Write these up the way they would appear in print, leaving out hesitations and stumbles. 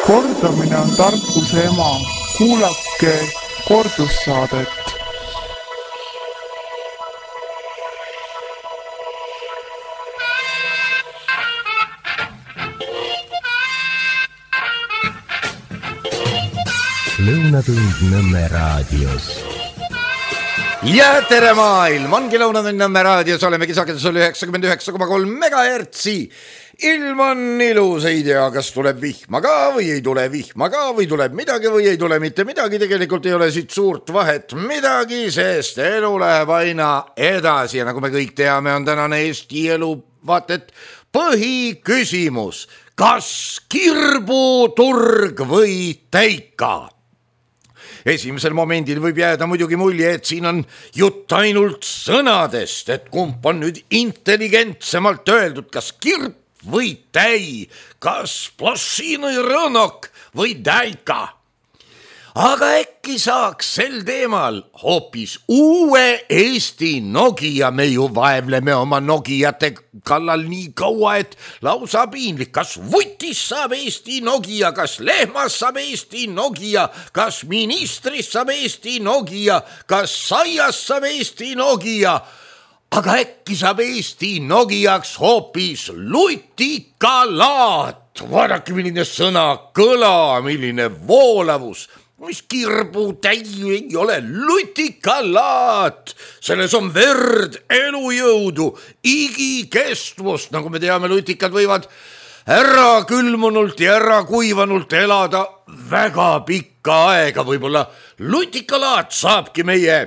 Kordamine on tarkuse ema. Kuulake kordussaadet. Lõunatund Nõmme raadios. Ja tere maailm, ongi Lõunatund Nõmme raadios, olemegi sagedusel 99,3 megahertsi. Ilm on ilus, ei tea, kas tuleb vihma ka või ei tule vihma ka või tuleb midagi või ei tule mitte midagi. Tegelikult ei ole siit suurt vahet midagi, sest elu läheb aina edasi ja nagu me kõik teame, on tänane Eesti elu vaatet põhiküsimus. Kas kirbuturg või täika? Esimesel momendil võib jääda muidugi mulje, et siin on jutt ainult sõnadest, et kumb on nüüd intelligentsemalt öeldud, kas kirb või täi, kas plošiny rõnok või täika. Aga äkki saaks sel teemal hoopis uue Eesti Nokia, me ju vaevleme oma Nokiate kallal nii kaua, et lausa piinlik. Kas vutist saab Eesti Nokia, kas lehmast saab Eesti Nokia, kas ministrist saab Eesti Nokia, kas saiast saab Eesti Nokia, aga äkki saab Eesti Nokiaks hoopis lutikalaat. Vaadake, milline sõna kõla, milline voolavus. Mis kirbu täi ei ole, lutikalaat, selles on verd, elujõudu, igikestvust, nagu me teame, lutikad võivad ära külmunult ja ära kuivanult elada väga pikka aega, võib-olla lutikalaat saabki meie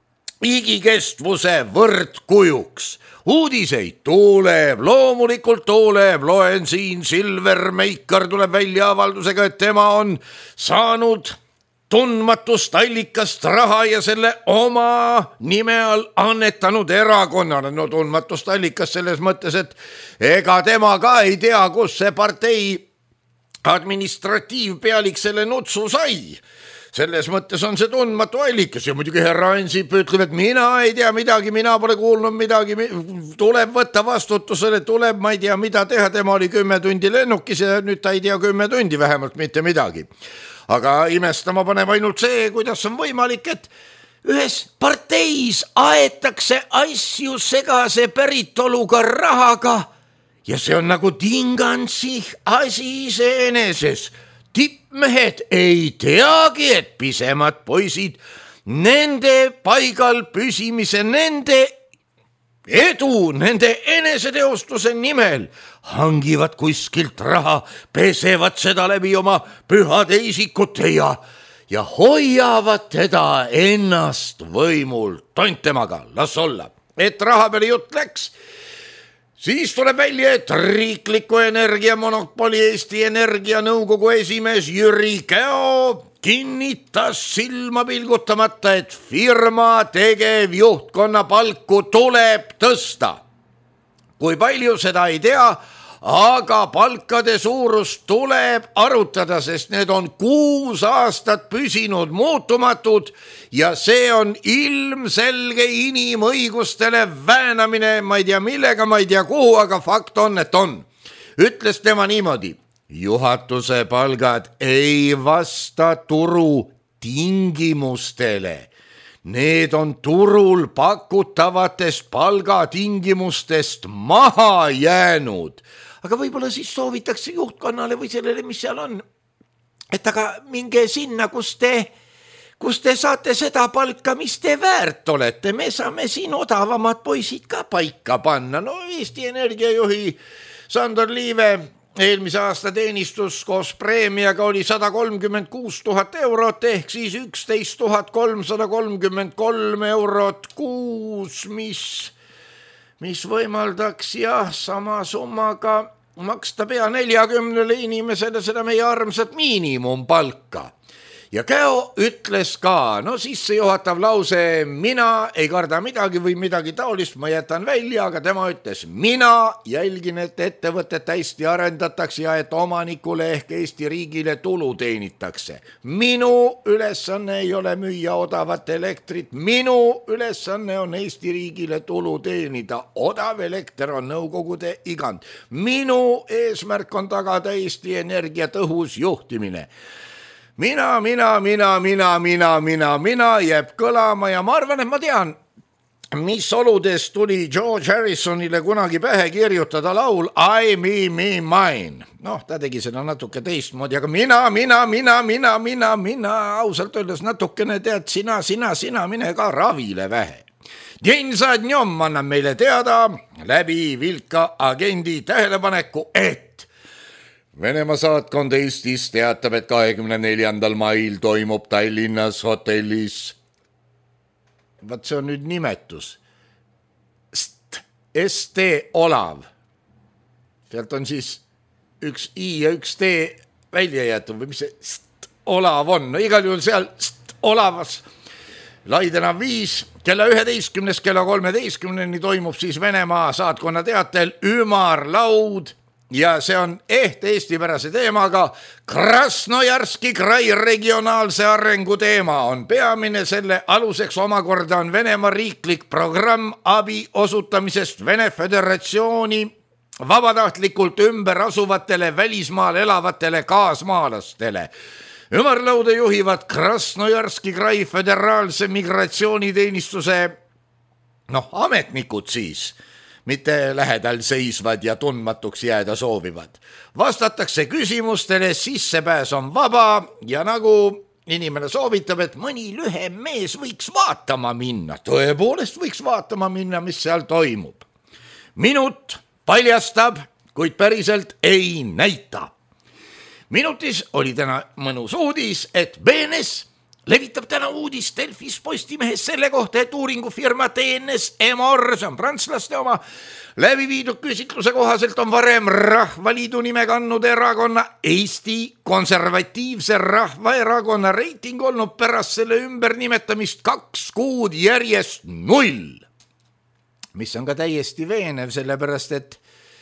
igikestvuse võrdkujuks. Uudiseid tuleb, loomulikult tuleb, loen siin Silver Meikar tuleb välja avaldusega, et tema on saanud tundmatust allikast raha ja selle oma nime all annetanud erakonnale. No tundmatust allikast selles mõttes, et ega tema ka ei tea, kus see partei administratiivpealik selle nutsu sai. Selles mõttes on see tundmatu allikas ja muidugi härra Ansip ütleb, et mina ei tea midagi, mina pole kuulnud midagi, tuleb võtta vastutusele, tuleb, ma ei tea, mida teha, tema oli 10 tundi lennukis ja nüüd ta ei tea 10 tundi vähemalt mitte midagi. Aga imestama paneb ainult see, kuidas on võimalik, et ühes parteis aetakse asju segase päritoluga rahaga ja see on nagu tingansih asi iseeneses. Tippmehed ei teagi, et pisemad poisid nende paigal püsimise, nende edu, nende eneseteostuse nimel hangivad kuskilt raha, pesevad seda läbi oma pühade isikute ja hoiavad teda ennast võimul. Tont temaga, las olla. Et raha peale jutt läks, siis tuleb välja, et riikliku energiamonopoli Eesti Energia nõukogu esimees Jüri Käo kinnitas silma pilgutamata, et firma tegevjuhtkonna palku tuleb tõsta. Kui palju seda ei tea, aga palkade suurust tuleb arutada, sest need on 6 aastat püsinud muutumatud ja see on ilmselge inimõigustele väänamine, ma ei tea millega, ma ei tea kuhu, aga fakt on, et on. Ütles tema niimoodi, juhatuse palgad ei vasta turu tingimustele. Need on turul pakutavatest palgatingimustest maha jäänud. Aga võib-olla siis soovitakse juhtkonnale või sellele, mis seal on, et aga minge sinna, kus te saate seda palka, mis te väärt olete. Me saame siin odavamad poisid ka paika panna. No Eesti Energia juhi Sandor Liive eelmise aasta teenistus koos preemiaga oli 136 000 eurot ehk siis 11 333 eurot kuus, mis võimaldaks sama summaga maksta pea 40 inimesele seda meie armsat miinimumpalka. ja Käo ütles ka, no sissejuhatav lause, mina ei karda midagi või midagi taolist, ma jätan välja, aga tema ütles, mina jälgin, et ettevõtet hästi arendatakse ja et omanikule ehk Eesti riigile tulu teenitakse. Minu ülesanne ei ole müüa odavat elektrit, minu ülesanne on Eesti riigile tulu teenida. Odav elekter on nõukogude igand. Minu eesmärk on tagada Eesti Energia tõhus juhtimine. Mina jääb kõlama ja ma arvan, et ma tean, mis oludes tuli George Harrisonile kunagi pähe kirjutada laul I, me, mine. Noh, ta tegi seda natuke teistmoodi, aga mina, ausalt öeldes natukene tead, sina, mine ka ravile vähe. Jensa Dňom annab meile teada läbi Vilka agendi tähelepaneku, et Venemaa saatkond Eestis teatab, et 24. mail toimub Tallinnas hotellis. Vaat see on nüüd nimetus. ST Olav. Sealt on siis üks I ja üks T välja jäetud või mis see Olav on. No igal juhul seal Olavas Laidena 5 kella 11, kella 13 toimub siis Venemaa saatkonna teatel ümarlaud. Ja see on eestipärase teemaga Krasnojarski krai regionaalse arengu teema on peamine, selle aluseks omakorda on Venemaa riiklik programm abi osutamisest Vene Föderatsiooni vabatahtlikult ümber asuvatele välismaal elavatele kaasmaalastele. Ümarlaude juhivad Krasnojarski krai föderaalse migratsiooniteenistuse ametnikud siis, mitte lähedal seisvad ja tundmatuks jääda soovivad. Vastatakse küsimustele, sissepääs on vaba ja nagu inimene soovitab, et mõni lühem mees võiks vaatama minna. Tõepoolest võiks vaatama minna, mis seal toimub. Minut paljastab, kuid päriselt ei näita. Minutis oli täna mõnus uudis, et BNS levitab täna uudis Delfis Postimehes selle kohta, et uuringufirma TNS Emor, see on prantslaste oma, läbi viidud küsitluse kohaselt on varem Rahvaliidu nime kandnud erakonna Eesti Konservatiivse Rahvaerakonna reiting olnud pärast selle ümbernimetamist 2 kuud järjest 0. Mis on ka täiesti veenev, sellepärast et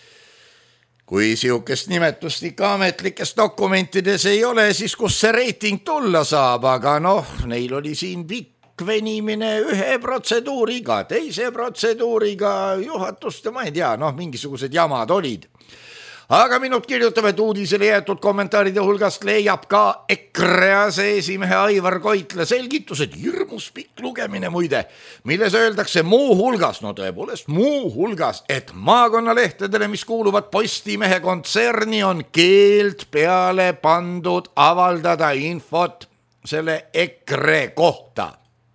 kui siukest nimetust ikka ametlikes dokumentides ei ole, siis kus see reiting tulla saab, aga neil oli siin pikk venimine ühe protseduuriga, teise protseduuriga, juhatuste, ma ei tea, mingisugused jamad olid. Aga Minut kirjutab, et uudisele jäetud kommentaaride hulgast leiab ka EKRE aseesimehe Aivar Koitla selgitused, hirmus pikk lugemine muide, milles öeldakse muuhulgas, tõepoolest muuhulgas, et maakonnalehtedele, mis kuuluvad Postimehe kontserni, on keeld peale pandud avaldada infot selle EKRE kohta.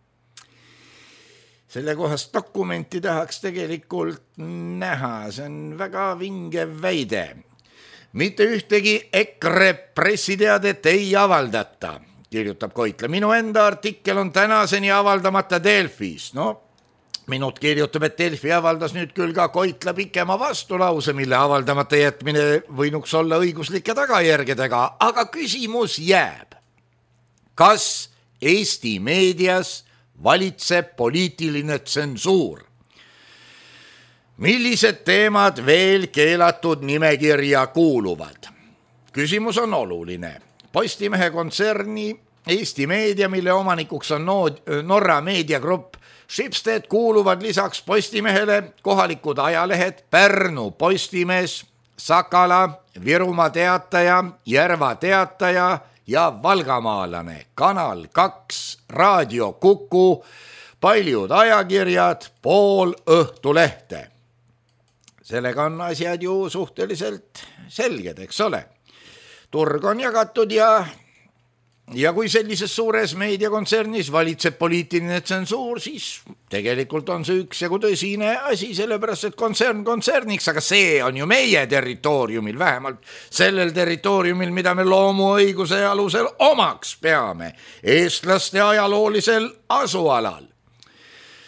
Selle kohast dokumenti tahaks tegelikult näha, see on väga vinge väide. Mitte ühtegi EKRE pressiteadet ei avaldata, kirjutab Koitla. Minu enda artikkel on tänaseni avaldamata Delfis. Minut kirjutab, et Delfi avaldas nüüd küll ka Koitla pikema vastulause, mille avaldamata jätmine võinuks olla õiguslike tagajärgedega, aga küsimus jääb. Kas Eesti meedias valitseb poliitiline tsensuur? Millised teemad veel keelatud nimekirja kuuluvad? Küsimus on oluline. Postimehe kontserni Eesti Meedia, mille omanikuks on Norra meediagrupp Schibsted, kuuluvad lisaks Postimehele kohalikud ajalehed Pärnu Postimees, Sakala, Virumaa Teataja, Järva Teataja ja Valgamaalane, Kanal 2, Raadio Kuku, paljud ajakirjad, pool Õhtulehte. Sellega on asjad ju suhteliselt selged, eks ole. Turg on jagatud ja kui sellises suures meediakontsernis valitseb poliitiline tsensuur, siis tegelikult on see üksjagu tõsine asi, sellepärast et kontsern kontserniks, aga see on ju meie territooriumil, vähemalt sellel territooriumil, mida me loomuõiguse alusel omaks peame, eestlaste ajaloolisel asualal.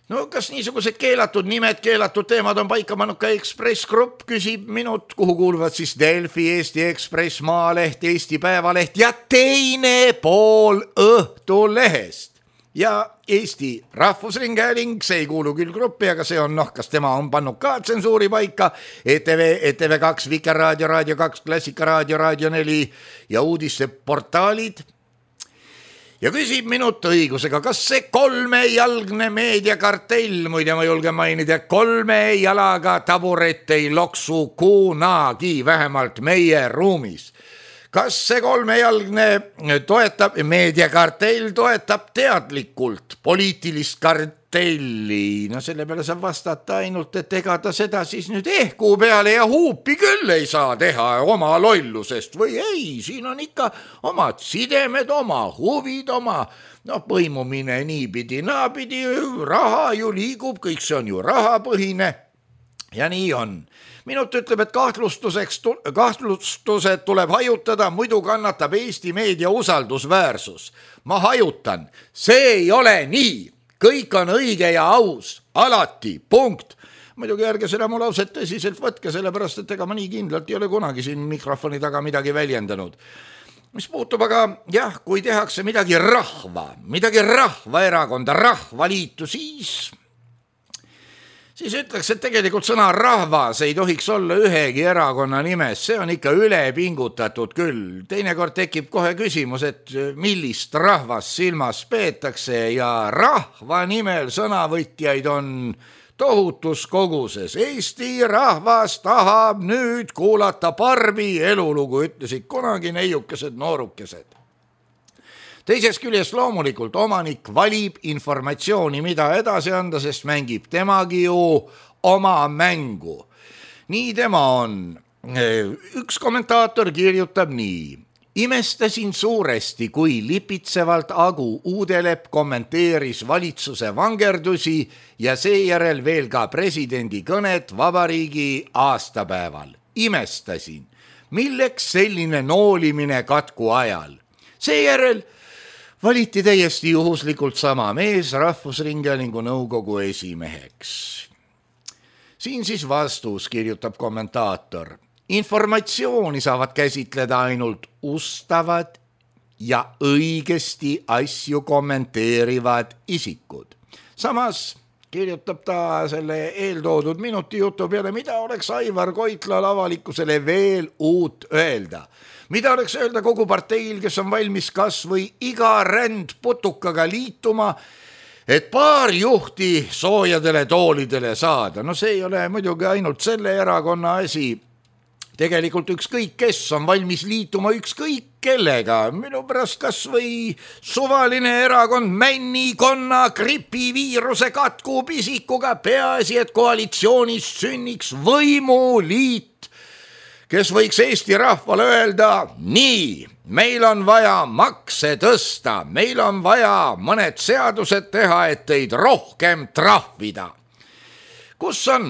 no kas niisugused keelatud nimed, keelatud teemad on paika pannud ka Ekspress Grupp, küsib minut, kuhu kuuluvad siis Delfi, Eesti Ekspress, Maaleht, Eesti Päevaleht ja teine pool Õhtulehest. Ja Eesti Rahvusringhääling, see ei kuulu küll gruppi, aga see on kas tema on pannud ka tsensuuri paika, ETV2, Vikerraadio, Raadio 2, Klassikaraadio, Raadio 4 ja uudisteportaalid. Ja küsib minut õigusega, kas see kolmejalgne meediakartell, muide ma julgen mainida, 3 jalaga taburet ei loksu kunagi, vähemalt meie ruumis. Kas see 3-jalgne meediakartell toetab teadlikult poliitilist kartelli? No selle peale saab vastata ainult, et ega ta seda siis nüüd ehku peale ja huupi küll ei saa teha oma lollusest või ei, siin on ikka omad sidemed, oma huvid, oma põimumine niipidi, naapidi, raha ju liigub, kõik see on ju rahapõhine ja nii on. Minut ütleb, et kahtlustused tuleb hajutada, muidu kannatab Eesti meedia usaldusväärsus. Ma hajutan, see ei ole nii, kõik on õige ja aus, alati, punkt. Muidugi ärge seda mu lauset tõsiselt võtke, sellepärast, et ega ma nii kindlalt ei ole kunagi siin mikrofoni taga midagi väljendanud. Mis puutub aga, kui tehakse midagi rahvaerakonda, rahvaliitu, siis ütleks, et tegelikult sõna rahvas ei tohiks olla ühegi erakonna nimes, see on ikka üle pingutatud küll. Teinekord tekib kohe küsimus, et millist rahvast silmas peetakse ja rahva nimel sõnavõtjaid on tohutus koguses. Eesti rahvas tahab nüüd kuulata Barbi elulugu, ütlesid kunagi neiukesed noorukesed. Teisest küljest loomulikult omanik valib informatsiooni, mida edasi anda, sest mängib temagi ju oma mängu. Nii tema on. Üks kommentaator kirjutab nii. Imestasin suuresti, kui lipitsevalt Agu Uudelepp kommenteeris valitsuse vangerdusi ja seejärel veel ka presidendi kõnet vabariigi aastapäeval. Imestasin, milleks selline noolimine katku ajal. Seejärel valiti täiesti juhuslikult sama mees Rahvusringhäälingu nõukogu esimeheks. Siin siis vastus, kirjutab kommentaator. Informatsiooni saavad käsitleda ainult ustavad ja õigesti asju kommenteerivad isikud. Samas kirjutab ta selle eeltoodud minuti jutu peale, mida oleks Aivar Koitlal avalikkusele veel uut öelda. Mida oleks öelda kogu parteil, kes on valmis kas või iga rändputukaga liituma, et paar juhti soojadele toolidele saada. No see ei ole muidugi ainult selle erakonna asi. Tegelikult ükskõik kes on valmis liituma ükskõik kellega. Minu pärast kas või suvaline erakond männikonna gripiviiruse katku pisikuga, peaasi, et koalitsioonis sünniks võimuliit, kes võiks Eesti rahvale öelda, nii, meil on vaja makse tõsta, meil on vaja mõned seadused teha, et teid rohkem trahvida. Kus on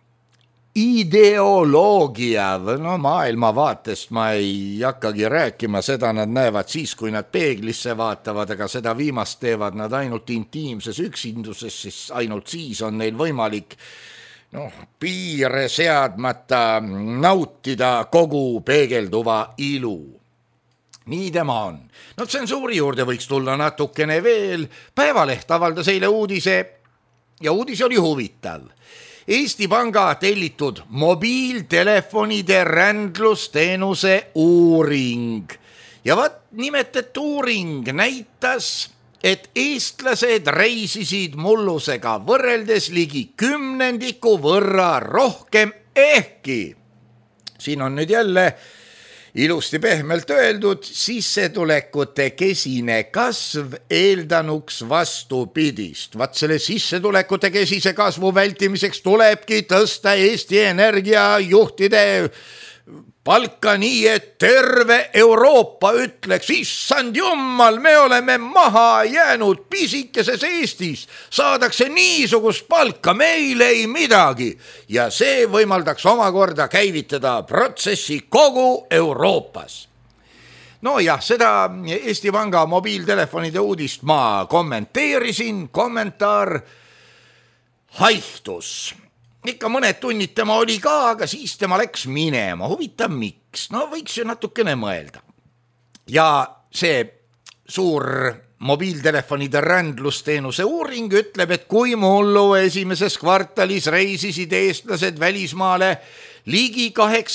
ideoloogia, maailmavaatest ma ei hakkagi rääkima, seda nad näevad siis, kui nad peeglisse vaatavad, aga seda viimast teevad nad ainult intiimses üksinduses, siis ainult siis on neil võimalik piire seadmata nautida kogu peegelduva ilu. Nii tema on. Tsensuuri juurde võiks tulla natukene veel. Päevaleht avaldas eile uudise ja uudis oli huvitav. Eesti Panga tellitud mobiiltelefonide rändlusteenuse uuring. Ja nimetet uuring näitas, et eestlased reisisid mullusega võrreldes ligi 10% võrra rohkem, ehkki siin on nüüd jälle ilusti pehmelt öeldud sissetulekute kesine kasv eeldanuks vastupidist. Vaat selle sissetulekute kesise kasvu vältimiseks tulebki tõsta Eesti Energia juhtide palka nii, et terve Euroopa ütleks, issand jummal, me oleme maha jäänud pisikeses Eestis, saadakse niisugust palka, meil ei midagi. Ja see võimaldaks omakorda käivitada protsessi kogu Euroopas. Seda Eesti Panga mobiiltelefonide uudist ma kommenteerisin, kommentaar haihtus. Ikka mõned tunnid tema oli ka, aga siis tema läks minema. Huvitav miks? No võiks ju natukene mõelda. Ja see suur mobiiltelefonide rändlusteenuse uuring ütleb, et kui mullu esimeses kvartalis reisisid eestlased välismaale ligi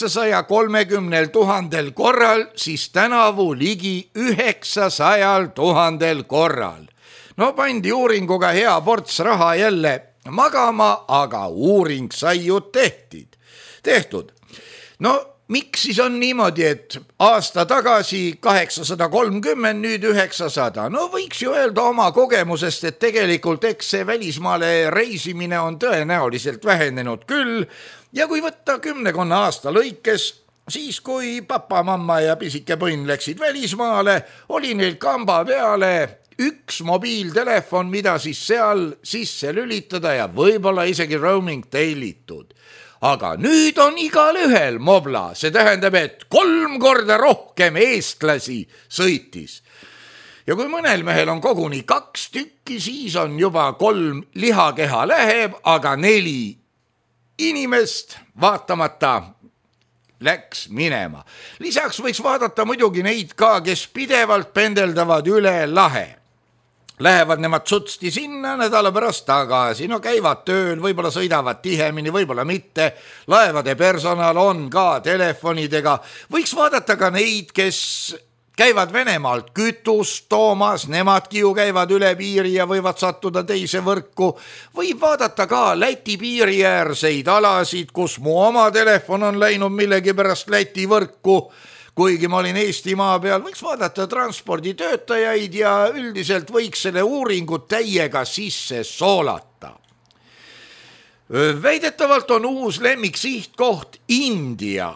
830 000 korral, siis tänavu ligi 900 000 korral. No pandi uuringuga hea ports raha jälle magama, aga uuring sai ju tehtud. No miks siis on niimoodi, et aasta tagasi 830, nüüd 900? No võiks ju öelda oma kogemusest, et tegelikult eks see välismaale reisimine on tõenäoliselt vähenenud küll. Ja kui võtta 10 aasta lõikes, siis kui papa, mamma ja pisike põnn läksid välismaale, oli neil kamba peale üks mobiiltelefon, mida siis seal sisse lülitada ja võib-olla isegi roaming tellitud. Aga nüüd on igal ühel mobla, see tähendab, et 3 korda rohkem eestlasi sõitis. Ja kui mõnel mehel on koguni 2 tükki, siis on juba 3 lihakeha läheb, aga 4 inimest vaatamata läks minema. Lisaks võiks vaadata muidugi neid ka, kes pidevalt pendeldavad üle lahe. Lähevad nemad sutsti sinna, nädala pärast tagasi, no käivad tööl, võib-olla sõidavad tihemini, võib-olla mitte. Laevade personal on ka telefonidega. Võiks vaadata ka neid, kes käivad Venemaalt kütust toomas, nemadki ju käivad üle piiri ja võivad sattuda teise võrku. Võib vaadata ka Läti piiriäärseid alasid, kus mu oma telefon on läinud millegi pärast Läti võrku. Kuigi ma olin Eestimaa peal, võiks vaadata transporditöötajaid ja üldiselt võiks selle uuringu täiega sisse soolata. Väidetavalt on uus lemmiksihtkoht India.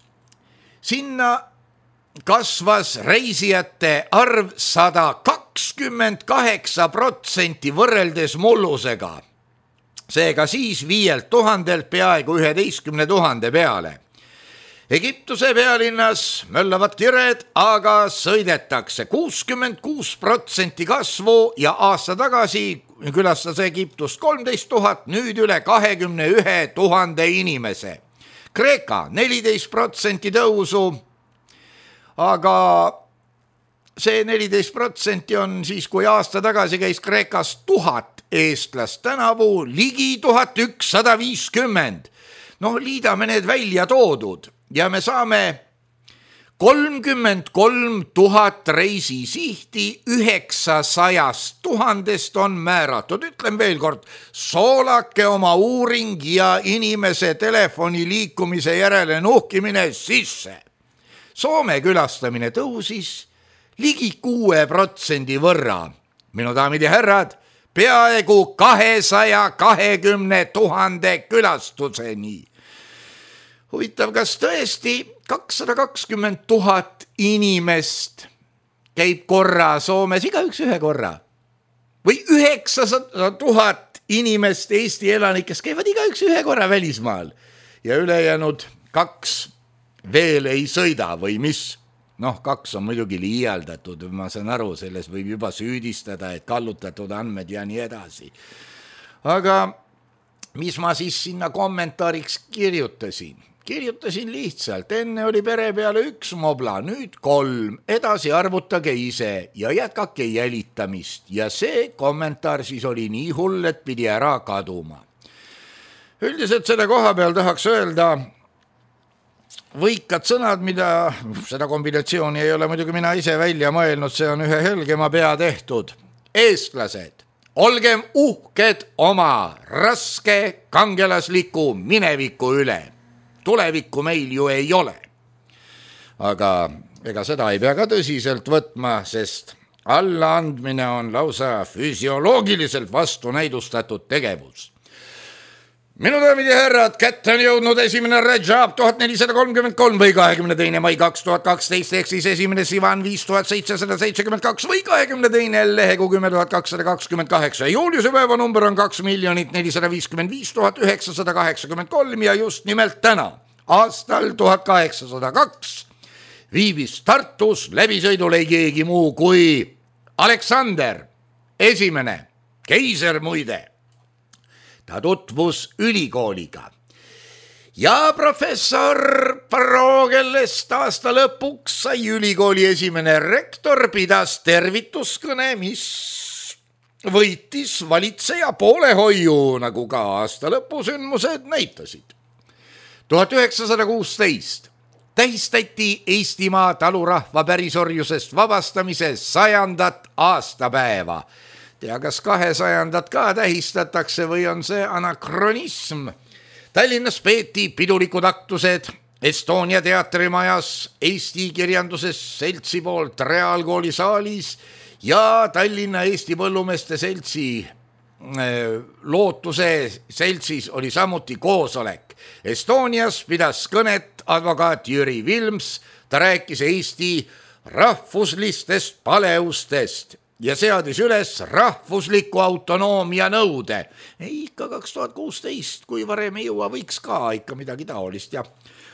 Sinna kasvas reisijate arv 128% võrreldes mullusega. Seega siis 5000 peaaegu 11 000 peale. Egiptuse pealinnas möllavad kired, aga sõidetakse 66% kasvu ja aasta tagasi külastas Egiptust 13 000, nüüd üle 21 000 inimese. Kreeka 14% tõusu, aga see 14% on siis, kui aasta tagasi käis Kreekas 1000 eestlast, tänavu ligi 1150. No liidame need välja toodud. Ja me saame 33 000 reisisihti 900 000 on määratud. Ütlen veel kord, soolake oma uuring ja inimese telefoni liikumise järele nuhkimine sisse. Soome külastamine tõusis ligi 6% võrra. Minu daamid ja härrad, peaaegu 220 000 külastuseni. Huvitav, kas tõesti 220 000 inimest käib korra Soomes, igaüks ühe korra? Või 900 000 inimest Eesti elanikest käivad igaüks ühe korra välismaal ja ülejäänud 2 veel ei sõida või mis? Noh, 2 on muidugi liialdatud, ma saan aru, selles võib juba süüdistada, et kallutatud andmed ja nii edasi. Aga mis ma siis sinna kommentaariks kirjutasin? Kirjutasin lihtsalt, enne oli pere peale 1 mobla, nüüd 3, edasi arvutage ise ja jätkake jälitamist. Ja see kommentaar siis oli nii hull, et pidi ära kaduma. Üldiselt selle koha peal tahaks öelda võikad sõnad, mida seda kombinatsiooni ei ole muidugi mina ise välja mõelnud, see on ühe Helgema pea tehtud. Eestlased, olgem uhked oma raske kangelasliku mineviku üle. Tulevikku meil ju ei ole. Aga ega seda ei pea ka tõsiselt võtma, sest allaandmine on lausa füsioloogiliselt vastunäidustatud tegevus. Minu daamid ja härrad, kätte on jõudnud esimene Rajab 1433 või 22. mai 2012 ehk siis esimene Sivan 5772 või 22. lehekuu 10228. Juuliuse päevanumber on 2 455 983 ja just nimelt täna, aastal 1802, viibis Tartus läbisõidul ei keegi muu kui Aleksander I, keiser muide. ta tutvus ülikooliga ja professor Barro, kellest aasta lõpuks sai ülikooli esimene rektor, pidas tervituskõne, mis võitis valitseja poolehoiu, nagu ka aasta lõpusündmused näitasid. 1916 tähistati Eestimaa talurahva pärisorjusest vabastamise 100. aastapäeva. Tea, kas 200. ka tähistatakse või on see anakronism. Tallinnas peeti pidulikud aktused Estonia teatrimajas, Eesti Kirjanduses Seltsi poolt Reaalkooli saalis ja Tallinna Eesti Põllumeeste Seltsi Lootuse seltsis oli samuti koosolek. Estonias pidas kõnet advokaat Jüri Vilms, ta rääkis Eesti rahvuslistest paleustest ja seadis üles rahvusliku autonoomia nõude. Ikka 2016, kui varem ei jõua, võiks ka ikka midagi taolist. Ja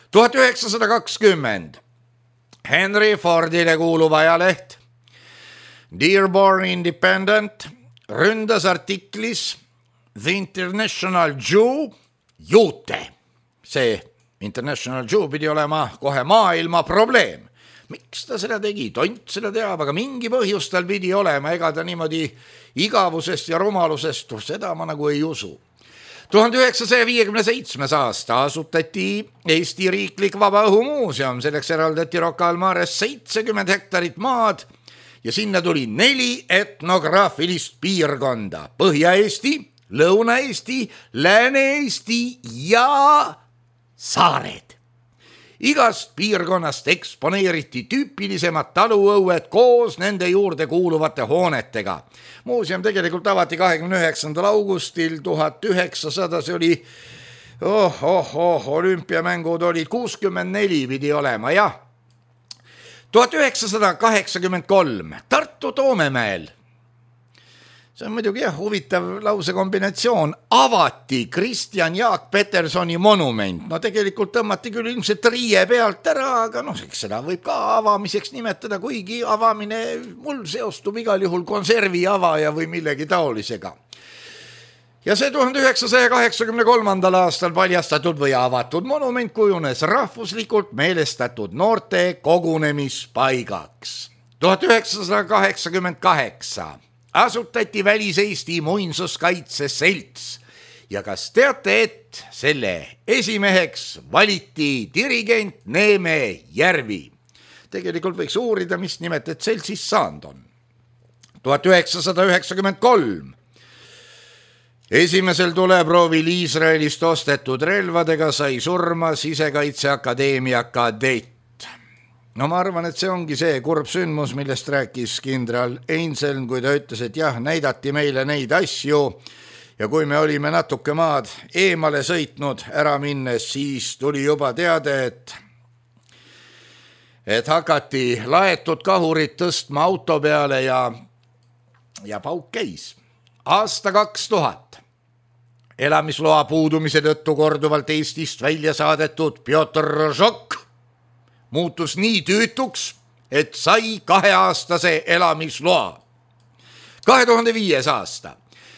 1920 Henry Fordile kuuluv ajaleht Dearborn Independent ründas artiklis The International Jew juute. See International Jew pidi olema kohe maailma probleem. Miks ta seda tegi? Tont seda teab, aga mingi põhjus tal pidi olema, ega ta niimoodi igavusest ja rumalusest, seda ma nagu ei usu. 1957 aasta asutati Eesti riiklik vabaõhumuuseum, selleks eraldati Rocca al Mares 70 hektarit maad ja sinna tuli 4 etnograafilist piirkonda: Põhja-Eesti, Lõuna-Eesti, Lääne-Eesti ja saared. Igast piirkonnast eksponeeriti tüüpilisemad taluõued koos nende juurde kuuluvate hoonetega. Muuseum tegelikult avati 29. augustil 1900, see oli olümpiamängud olid 64 pidi olema, jah. 1983 Tartu Toomemäel, see on muidugi huvitav lausekombinatsioon, avati Kristjan Jaak Petersoni monument. No tegelikult tõmmati küll ilmselt riie pealt ära, aga eks seda võib ka avamiseks nimetada, kuigi avamine mul seostub igal juhul konservi avaja või millegi taolisega. Ja see 1983. aastal paljastatud või avatud monument kujunes rahvuslikult meelestatud noorte kogunemispaigaks. 1988 asutati Välis-Eesti muinsuskaitse selts ja kas teate, et selle esimeheks valiti dirigent Neeme Järvi? Tegelikult võiks uurida, mis nimet, et seltsis saanud on. 1993 esimesel tuleproovil Iisraelist ostetud relvadega sai surma Sisekaitseakadeemia kadett. No ma arvan, et see ongi see kurb sündmus, millest rääkis kindral Einseln, kui ta ütles, et jah, näidati meile neid asju ja kui me olime natuke maad eemale sõitnud ära minnes, siis tuli juba teade, et hakati laetud kahurit tõstma auto peale ja pauk käis. Aasta 2000 elamisloa puudumise tõttu korduvalt Eestist välja saadetud Pjotr Rožok muutus nii tüütuks, et sai 2-aastase elamisloa. 2005 aasta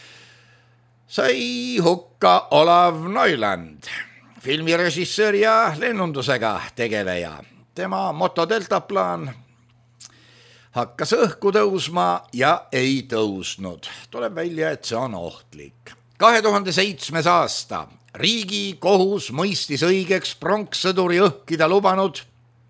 sai hukka Olav Neuland, filmirežissöör ja lennundusega tegeleja. Tema motodeltaplaan hakkas õhku tõusma ja ei tõusnud. Tuleb välja, et see on ohtlik. 2007 aasta riigi kohus mõistis õigeks pronkssõduri õhkida lubanud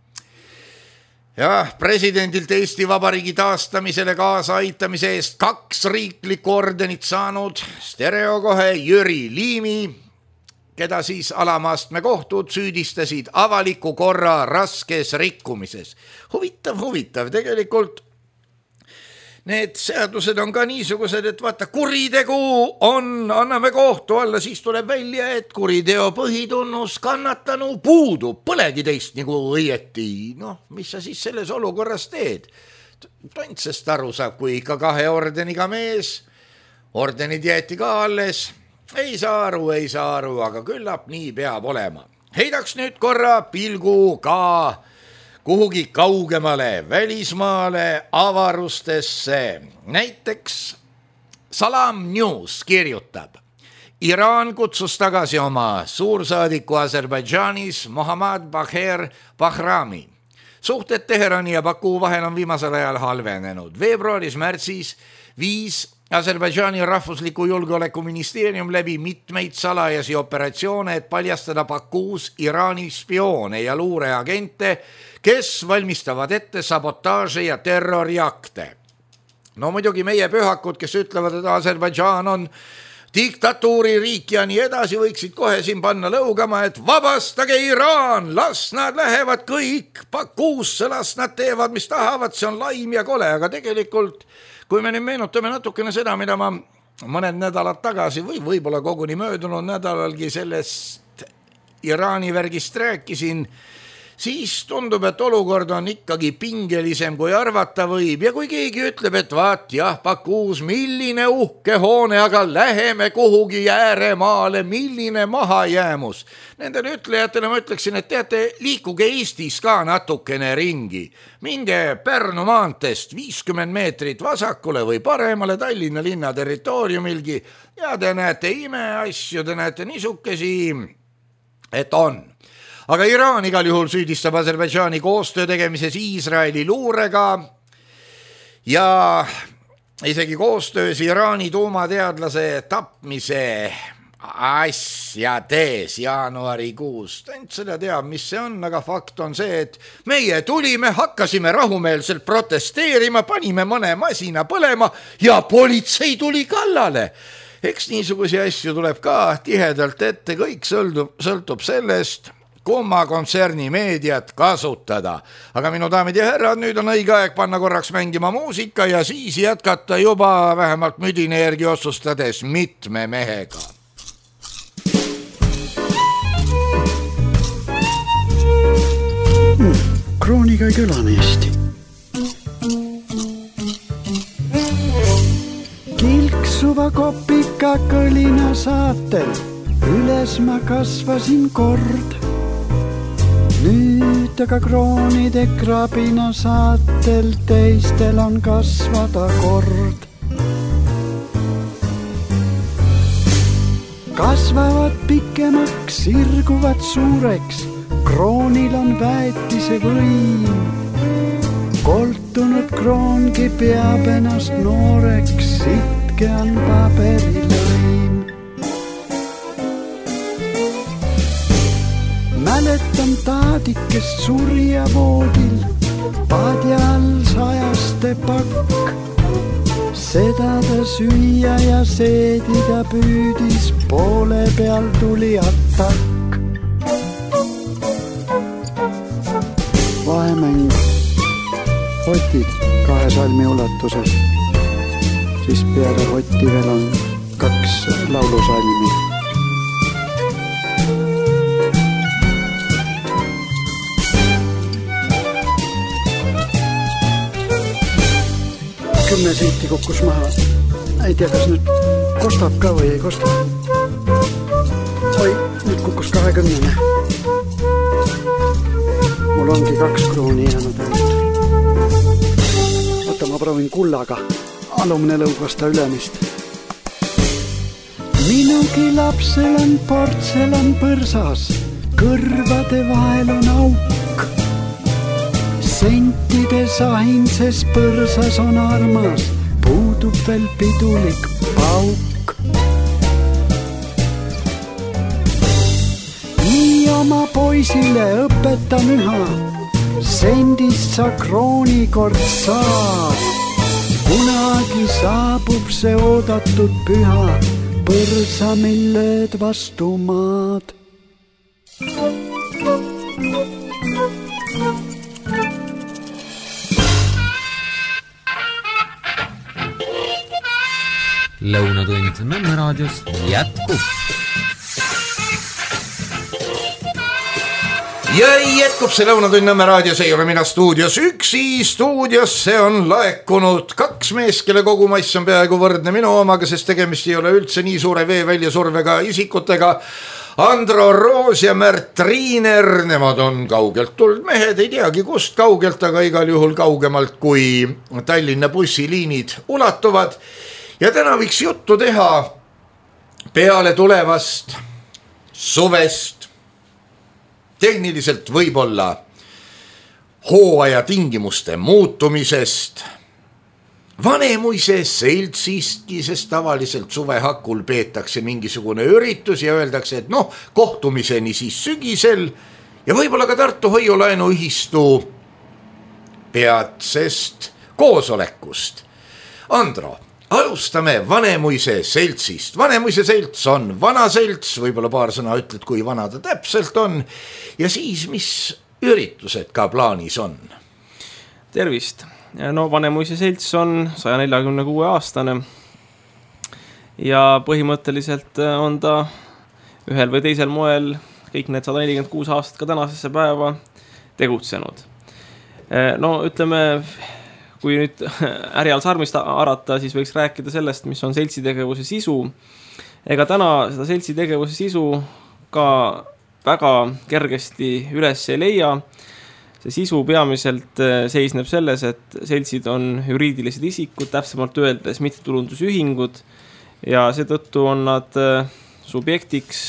ja presidendilt Eesti Vabariigi taastamisele kaasa aitamise eest 2 riiklikku ordenit saanud stereokohe Jüri Liimi, keda siis alamaastme kohtud süüdistasid avaliku korra raskes rikkumises. Huvitav, tegelikult need seadused on ka niisugused, et vaata, kuritegu on, anname kohtu alla, siis tuleb välja, et kuriteo põhitunnus kannatanu puudub, põlegi teist nagu õieti. Mis sa siis selles olukorras teed? Tontsest aru saab, kui ikka 2 ordeniga mees, ordenid jäeti ka alles, ei saa aru, aga küllap nii peab olema. Heidaks nüüd korra pilgu ka kuhugi kaugemale, välismaale, avarustesse. Näiteks Salam News kirjutab: Iraan kutsus tagasi oma suursaadiku Aserbaidžaanis Mohammad Bagher Bahrami. Suhted Teherani ja Baku vahel on viimasel ajal halvenenud. Veebruaris-märtsis viis Aserbaidžaani rahvusliku julgeolekuministeerium läbi mitmeid salajasi operatsioone, et paljastada Bakuus Iraani spioone ja luureagente, kes valmistavad ette sabotaaže ja terroriakte. No muidugi meie pühakud, kes ütlevad, et Aserbaidžaan on diktatuuririik ja nii edasi, võiksid kohe siin panna lõugama, et vabastage Iraan, las nad lähevad kõik Bakuusse, las nad teevad, mis tahavad, see on laim ja kole, aga tegelikult, kui me nüüd meenutame natukene seda, mida ma mõned nädalad tagasi või võib-olla koguni möödunud nädalalgi sellest Iraani värgist rääkisin, siis tundub, et olukord on ikkagi pingelisem, kui arvata võib. Ja kui keegi ütleb, et vaat jah, Bakuus, milline uhke hoone, aga läheme kuhugi ääremaale, milline mahajäämus. Nendele ütlejatele ma ütleksin, et teate, liikuge Eestis ka natukene ringi. Minge Pärnu maanteest 50 meetrit vasakule või paremale Tallinna linna territooriumilgi ja te näete imeasju, te näete niisukesi, et on. Aga Iraan igal juhul süüdistab Aserbaidžaani koostöö tegemises Iisraeli luurega ja isegi koostöös Iraani tuumateadlase tapmise asjades jaanuarikuust. Ainult seda teab, mis see on, aga fakt on see, et meie tulime, hakkasime rahumeelselt protesteerima, panime mõne masina põlema ja politsei tuli kallale. Eks niisugusi asju tuleb ka tihedalt ette, kõik sõltub sellest, kumma kontserni meediat kasutada. Aga minu daamid ja härrad, nüüd on õige aeg panna korraks mängima muusika ja siis jätkata juba vähemalt müdine järgi otsustades mitme mehega. Krooniga ei kõlane hästi. Kilksuva kopika kõlina saatel üles ma kasvasin kord. Nüüd aga kroonide krabina saatel teistel on kasvada kord. Kasvavad pikemaks, sirguvad suureks, kroonil on väetise võim. Koltunud kroongi peab ennast nooreks, sitke on paberilõim. Mäletan taadikest surja voodil, padja all sajaste pakk. Seda ta süüa ja seedida püüdis, poole peal tuli atak. Vahemäng, hotid 2 salmi ulatuses, siis peale hotti veel on 2 laulusalmi. Kümme senti kukkus maha. Ei tea, kas nüüd kostab ka või ei kosta. Oi, nüüd kukkus 20. Mul ongi 2 krooni jäänud ainult. Oota, ma proovin kullaga. Alumne lõug vasta ülemist. Minugi lapsel on portselan põrsas, kõrvade vahel on auk. Sentide sahinses põrsas on armas, puudub veel pidulik pauk. Nii oma poisile õpetan üha, sendist sa kroonikord saad. Kunagi saabub see oodatud püha, põrsa mil lööd vastu maad. Lõunatund Nõmme raadios jätkub. Ja jätkub see Lõunatund Nõmme raadios, ei ole mina stuudios üksi, stuudiosse on laekunud 2 meest, kelle kogumass on peaaegu võrdne minu omaga, sest tegemist ei ole üldse nii suure veeväljasurvega isikutega. Andro Roos ja Märt Triiner, nemad on kaugelt tulnud mehed, ei teagi kust kaugelt, aga igal juhul kaugemalt kui Tallinna bussiliinid ulatuvad. Ja täna võiks juttu teha peale tulevast suvest, tehniliselt võib-olla hooaja tingimuste muutumisest, Vanemuise seltsistki, sest tavaliselt suvehakul peetakse mingisugune üritus ja öeldakse, et kohtumiseni siis sügisel ja võib-olla ka Tartu Hoiulaenuühistu peatsest koosolekust. Andro, alustame Vanemuise seltsist. Vanemuise selts on vana selts, võib-olla paar sõna ütled, kui vana ta täpselt on ja siis, mis üritused ka plaanis on? Tervist! Vanemuise selts on 146 aastane ja põhimõtteliselt on ta ühel või teisel moel kõik need 146 aastat ka tänasesse päeva tegutsenud. Ütleme, kui nüüd Ärjal sarmist arata, siis võiks rääkida sellest, mis on seltsitegevuse sisu. Ega täna seda seltsitegevuse sisu ka väga kergesti üles ei leia. See sisu peamiselt seisneb selles, et seltsid on juriidilised isikud, täpsemalt öeldes mittetulundusühingud ja seetõttu on nad subjektiks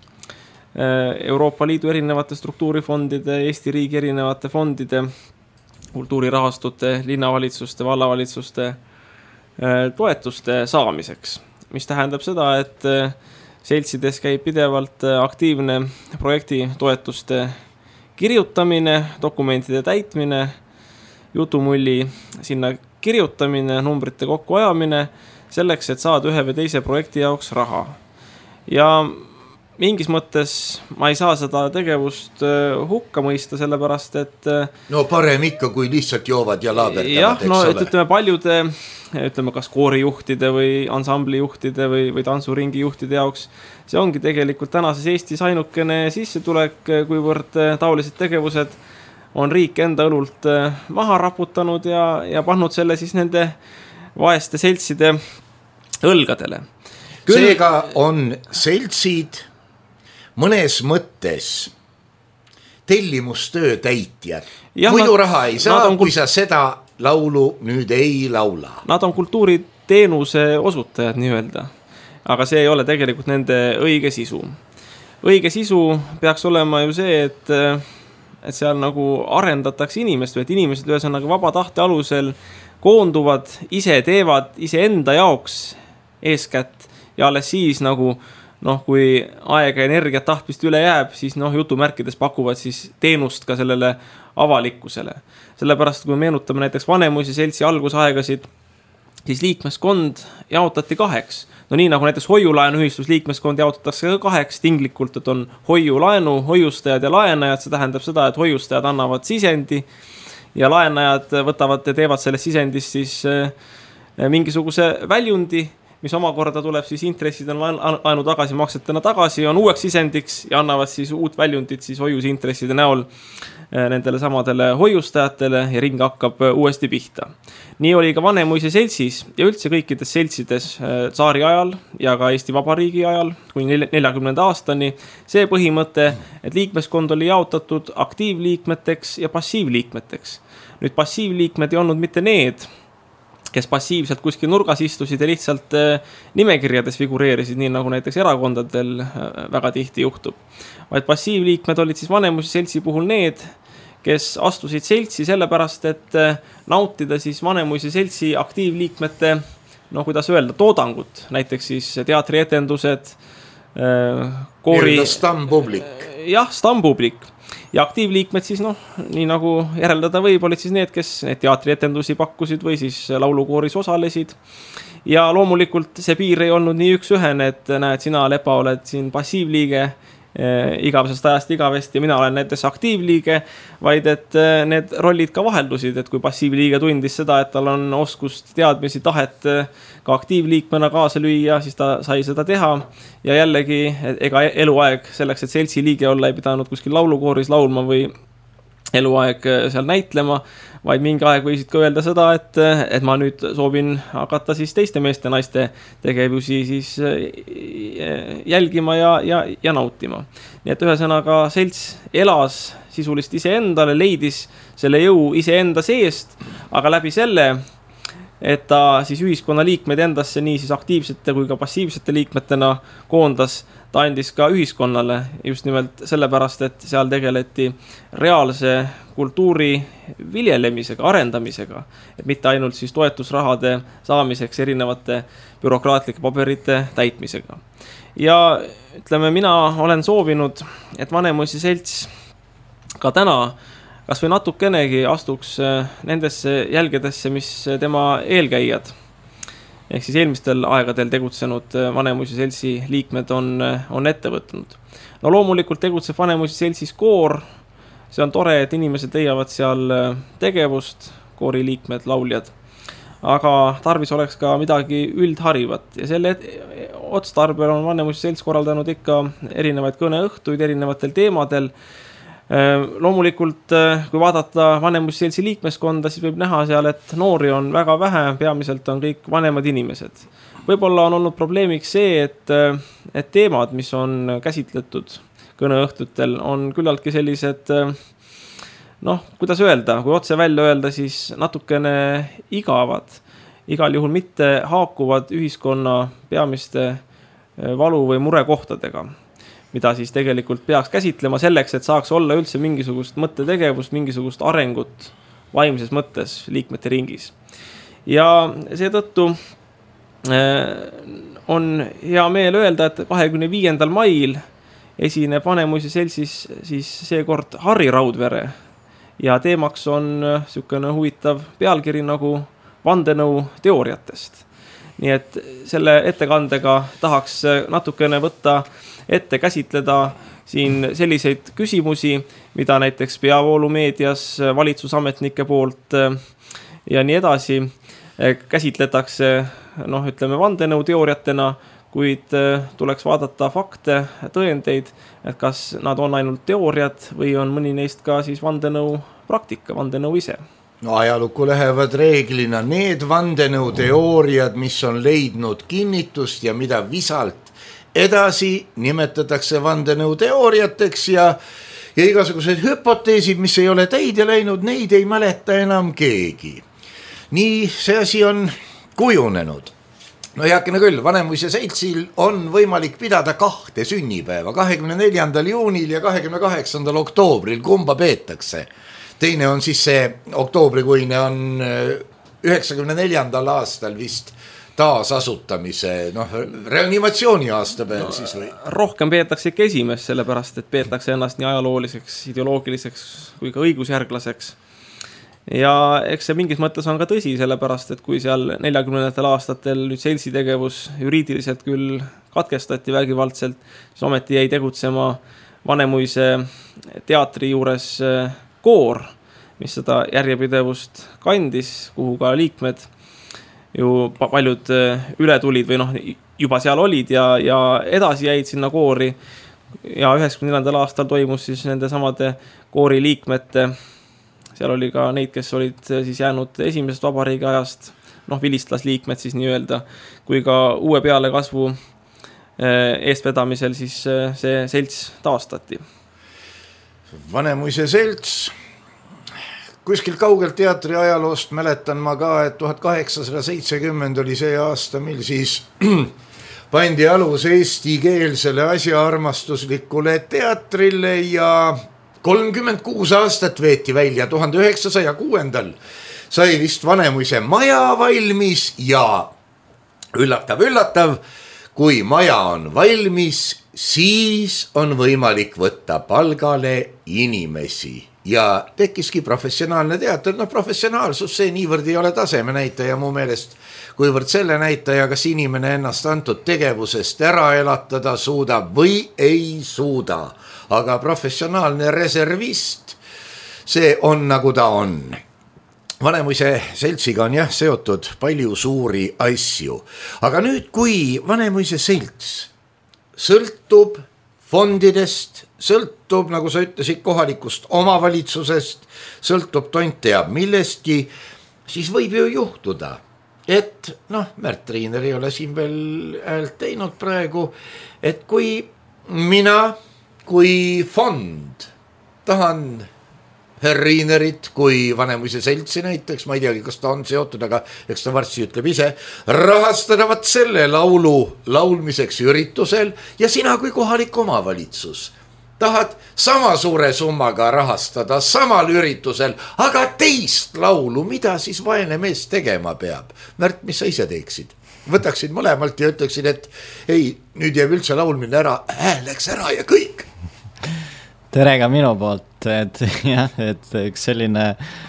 Euroopa Liidu erinevate struktuurifondide, Eesti riigi erinevate fondide, kultuurirahastute, linnavalitsuste, vallavalitsuste toetuste saamiseks. Mis tähendab seda, et seltsides käib pidevalt aktiivne projekti toetuste kirjutamine, dokumentide täitmine, jutumulli sinna kirjutamine, numbrite kokkuajamine, selleks, et saada ühe või teise projekti jaoks raha. Ja mingis mõttes ma ei saa seda tegevust hukka mõista, sellepärast, et parem ikka, kui lihtsalt joovad ja laaberdavad, eks ole. Ütleme paljude, kas koorijuhtide või ansamblijuhtide või tantsuringi juhtide jaoks, see ongi tegelikult tänases Eestis ainukene sissetulek, kuivõrd taolised tegevused on riik enda õlult maha raputanud ja pannud selle siis nende vaeste seltside õlgadele. Seega on seltsid mõnes mõttes tellimustöö täitjad. Muidu raha ei saa, kui sa seda laulu nüüd ei laula. Nad on kultuuriteenuse osutajad nii-öelda, aga see ei ole tegelikult nende õige sisu. Õige sisu peaks olema ju see, et seal nagu arendatakse inimest või et inimesed ühesõnaga vaba tahte alusel koonduvad, ise teevad ise enda jaoks eeskätt ja alles siis nagu kui aega, energiat, tahtmist üle jääb, siis jutumärkides pakuvad siis teenust ka sellele avalikkusele. Sellepärast, kui meenutame näiteks Vanemuise seltsi algusaegasid, siis liikmeskond jaotati 2. Nii nagu näiteks hoiulaenuühistus liikmeskond jaotatakse ka 2 tinglikult, et on hoiulaenu, hoiustajad ja laenajad. See tähendab seda, et hoiustajad annavad sisendi ja laenajad võtavad ja teevad selles sisendis siis mingisuguse väljundi, mis omakorda tuleb siis intressidena laenu tagasimaksetena tagasi, on uueks sisendiks ja annavad siis uut väljundit siis hoiusintresside näol nendele samadele hoiustajatele ja ring hakkab uuesti pihta. Nii oli ka Vanemuise seltsis ja üldse kõikides seltsides tsaari ajal ja ka Eesti Vabariigi ajal kuni 40. aastani see põhimõte, et liikmeskond oli jaotatud aktiivliikmeteks ja passiivliikmeteks. Nüüd passiivliikmed ei olnud mitte need, kes passiivselt kuskil nurgas istusid ja lihtsalt nimekirjades figureerisid, nii nagu näiteks erakondadel väga tihti juhtub. Vaid passiivliikmed olid siis Vanemuise seltsi puhul need, kes astusid seltsi sellepärast, et nautida siis Vanemuise seltsi aktiivliikmete, kuidas öelda, toodangut, näiteks siis teatrietendused, koori... Stampublik. Jah, stampublik. Ja aktiivliikmed siis, nii nagu järeldada võib, olid siis need, kes need teatrietendusi pakkusid või siis laulukooris osalesid. Ja loomulikult see piir ei olnud nii üks-ühene, et näed, sina, Lepa, oled siin passiivliige igavesest ajast igavesti ja mina olen näiteks aktiivliige, vaid et need rollid ka vaheldusid, et kui passiivliige tundis seda, et tal on oskust, teadmisi, tahet ka aktiivliikmena kaasa lüüa, siis ta sai seda teha ja jällegi ega eluaeg selleks, et seltsi liige olla ei pidanud kuskil laulukooris laulma või eluaeg seal näitlema, vaid mingi aeg võisid ka öelda seda, et ma nüüd soovin hakata siis teiste meeste naiste tegevusi siis jälgima ja nautima. Nii et ühesõnaga selts elas sisulist iseendale, leidis selle jõu iseenda seest, aga läbi selle et ta siis ühiskonna liikmed endasse nii siis aktiivsete kui ka passiivsete liikmetena koondas, ta andis ka ühiskonnale just nimelt sellepärast, et seal tegeleti reaalse kultuuri viljelemisega, arendamisega, et mitte ainult siis toetusrahade saamiseks erinevate bürokraatlike paberite täitmisega. Ja ütleme, mina olen soovinud, et Vanemuise selts ka täna kas või natukenegi astuks nendesse jälgedesse, mis tema eelkäijad ehk siis eelmistel aegadel tegutsenud Vanemuise seltsi liikmed on ette võtnud. No loomulikult tegutseb Vanemuise seltsis koor, see on tore, et inimesed leiavad seal tegevust, koori liikmed, lauljad, aga tarvis oleks ka midagi üldharivat ja selle otstarbel on Vanemuise selts korraldanud ikka erinevaid kõneõhtuid erinevatel teemadel. Loomulikult, kui vaadata Vanemuise seltsi liikmeskonda, siis võib näha seal, et noori on väga vähe, peamiselt on kõik vanemad inimesed. Võib-olla on olnud probleemiks see, et teemad, mis on käsitletud kõneõhtutel, on küllaltki sellised, kuidas öelda, kui otse välja öelda, siis natukene igavad, igal juhul mitte haakuvad ühiskonna peamiste valu- või murekohtadega, mida siis tegelikult peaks käsitlema selleks, et saaks olla üldse mingisugust mõttetegevust, mingisugust arengut vaimses mõttes liikmete ringis. Ja seetõttu on hea meel öelda, et 25. mail esineb Vanemuise seltsis siis seekord Harri Raudvere ja teemaks on niisugune huvitav pealkiri nagu vandenõu teooriatest. Nii et selle ettekandega tahaks natukene võtta ette käsitleda siin selliseid küsimusi, mida näiteks peavoolumeedias valitsusametnike poolt ja nii edasi käsitletakse, ütleme vandenõu teooriatena, kuid tuleks vaadata fakte, tõendeid, et kas nad on ainult teooriad või on mõni neist ka siis vandenõu praktika, vandenõu ise. No ajalukku lähevad reeglina need vandenõu teooriad, mis on leidnud kinnitust ja mida visalt edasi nimetatakse vandenõu teooriateks ja igasugused hüpoteesid, mis ei ole täide läinud, neid ei mäleta enam keegi. Nii see asi on kujunenud. No heakene küll, Vanemuise seltsil on võimalik pidada 2 sünnipäeva, 24. juunil ja 28. oktoobril, kumba peetakse. Teine on siis see oktoobrikuine on 94. aastal vist taasasutamise, reanimatsiooni aastapäev siis või? Rohkem peetakse ikka esimest, sellepärast, et peetakse ennast nii ajalooliseks, ideoloogiliseks kui ka õigusjärglaseks. Ja eks see mingis mõttes on ka tõsi, sellepärast, et kui seal 40. aastatel nüüd seltsi tegevus juriidiliselt küll katkestati vägivaldselt, siis ometi jäi tegutsema Vanemuise teatri juures koor, mis seda järjepidevust kandis, kuhu ka liikmed ju paljud üle tulid või juba seal olid ja edasi jäid sinna koori ja 94. aastal toimus siis nende samade koori liikmete, seal oli ka neid, kes olid siis jäänud esimesest vabariigi ajast, vilistlasliikmed siis nii öelda, kui ka uue pealekasvu eestvedamisel siis see selts taastati. Vanemuise selts, kuskilt kaugelt teatri ajaloost mäletan ma ka, et 1870 oli see aasta, mil siis pandi alus eestikeelsele asjaarmastuslikule teatrile ja 36 aastat veeti välja, 1906. sai vist Vanemuise maja valmis ja üllatav, kui maja on valmis, siis on võimalik võtta palgale inimesi ja tekkiski professionaalne teater. Professionaalsus see niivõrd ei ole taseme näitaja mu meelest, kuivõrd selle näitaja, kas inimene ennast antud tegevusest ära elatada suudab või ei suuda. Aga professionaalne reservist, see on nagu ta on. Vanemuise seltsiga on seotud palju suuri asju. Aga nüüd, kui Vanemuise selts sõltub fondidest, sõltub, nagu sa ütlesid, kohalikust omavalitsusest, sõltub tont teab millestki, siis võib ju juhtuda, et Märt Riiner ei ole siin veel häält teinud praegu, et kui mina kui fond tahan Riinerit kui Vanemuise seltsi näiteks, ma ei teagi, kas ta on seotud, aga eks ta varsti ütleb ise, rahastadavat selle laulu laulmiseks üritusel ja sina kui kohalik omavalitsus tahad sama suure summaga rahastada samal üritusel, aga teist laulu, mida siis vaene mees tegema peab? Märt, mis sa ise teeksid? Võtaksid mõlemalt ja ütleksid, et ei, nüüd jääb üldse laulmine ära, hääl läks ära ja kõik. Tere ka minu poolt, et jah, et üks selline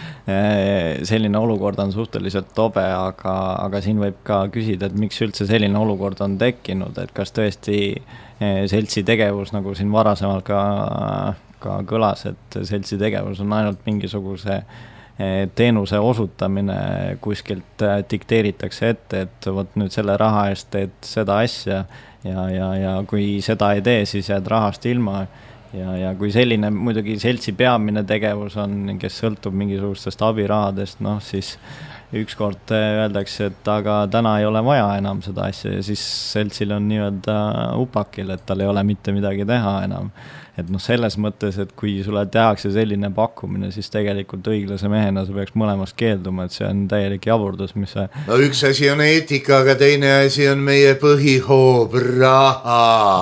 olukord on suhteliselt tobe, aga siin võib ka küsida, et miks üldse selline olukord on tekkinud, et kas tõesti seltsi tegevus, nagu siin varasemalt ka kõlas, et seltsi tegevus on ainult mingisuguse teenuse osutamine, kuskilt dikteeritakse ette, et võt nüüd selle raha eest teed seda asja ja kui seda ei tee, siis jääd rahast ilma. Ja kui selline muidugi seltsi peamine tegevus on, kes sõltub mingisugustest abirahadest, siis ükskord öeldakse, et aga täna ei ole vaja enam seda asja ja siis seltsil on nii-öelda upakil, et tal ei ole mitte midagi teha enam. Et selles mõttes, et kui sulle tehakse selline pakkumine, siis tegelikult õiglase mehena sa peaks mõlemast keelduma, et see on täielik jaburdus, mis see... No üks asi on eetika, aga teine asi on meie põhihoob, raha.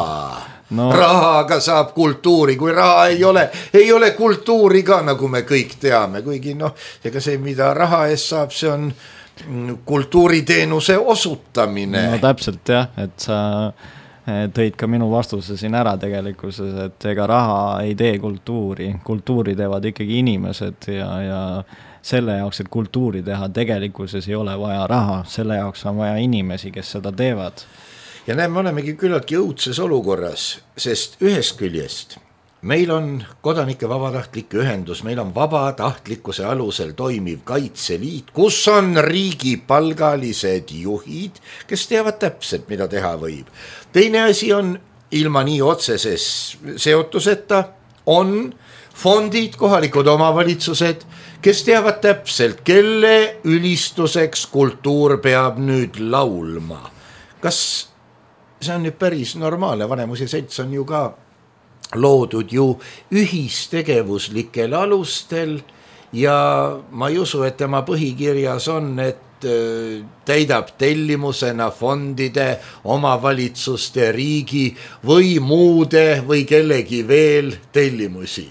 Rahaga saab kultuuri, kui raha ei ole kultuuri ka, nagu me kõik teame, kuigi ega see, mida raha eest saab, see on kultuuriteenuse osutamine. No täpselt jah, et sa tõid ka minu vastuse siin ära tegelikkuses, et ega raha ei tee kultuuri teevad ikkagi inimesed ja selle jaoks, et kultuuri teha tegelikkuses ei ole vaja raha, selle jaoks on vaja inimesi, kes seda teevad. Ja näeme, olemegi küllaltki õudses olukorras, sest ühest küljest meil on kodanike vabatahtlik ühendus, meil on vabatahtlikkuse alusel toimiv Kaitseliit, kus on riigipalgalised juhid, kes teavad täpselt, mida teha võib. Teine asi on, ilma nii otseses seotuseta, on fondid, kohalikud omavalitsused, kes teavad täpselt, kelle ülistuseks kultuur peab nüüd laulma. Kas see on nüüd päris normaalne, Vanemuise selts on ju ka loodud ju ühistegevuslikel alustel ja ma ei usu, et tema põhikirjas on, et täidab tellimusena fondide, omavalitsuste, riigi või muude või kellegi veel tellimusi.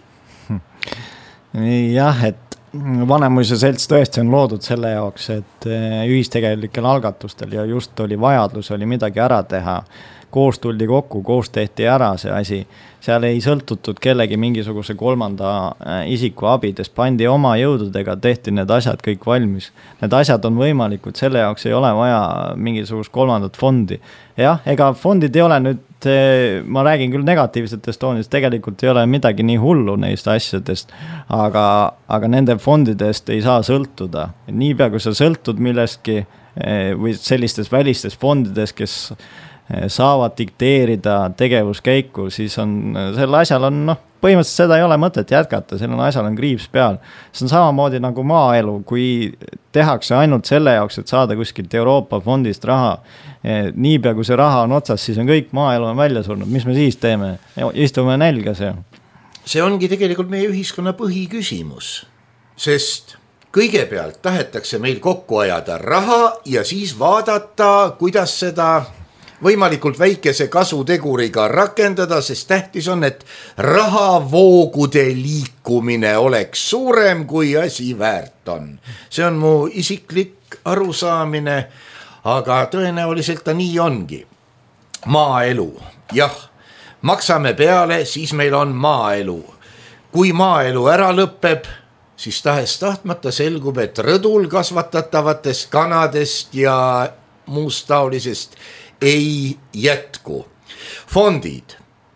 Jah, et Vanemuise selts tõesti on loodud selle jaoks, et ühistegevuslikel algatustel ja just oli vajadus, oli midagi ära teha. Koos tuldi kokku, koos tehti ära see asi. Seal ei sõltutud kellegi mingisuguse kolmanda isiku abidest, pandi oma jõududega, tehti need asjad kõik valmis. Need asjad on võimalikud, selle jaoks ei ole vaja mingisugust kolmandat fondi. Jah, ega fondid ei ole nüüd, ma räägin küll negatiivsetest toonist, tegelikult ei ole midagi nii hullu neist asjadest, aga nende fondidest ei saa sõltuda. Niipea kui sa sõltud millestki või sellistes välistes fondides, kes saavad dikteerida tegevuskäiku, siis on sel asjal on, põhimõtteliselt seda ei ole mõtet jätkata, sellel asjal on kriips peal. See on samamoodi nagu maaelu, kui tehakse ainult selle jaoks, et saada kuskilt Euroopa fondist raha. Niipea kui see raha on otsas, siis on kõik maaelu on välja surnud. Mis me siis teeme? Istume nälgas. See ongi tegelikult meie ühiskonna põhiküsimus, sest kõigepealt tahetakse meil kokku ajada raha ja siis vaadata, kuidas seda võimalikult väikese kasuteguriga rakendada, sest tähtis on, et rahavoogude liikumine oleks suurem, kui asi väärt on. See on mu isiklik arusaamine, aga tõenäoliselt ta nii ongi. Maaelu, jah, maksame peale, siis meil on maaelu. Kui maaelu ära lõpeb, siis tahes tahtmata selgub, et rõdul kasvatatavatest kanadest ja muust taolisest ei jätku. Fondid.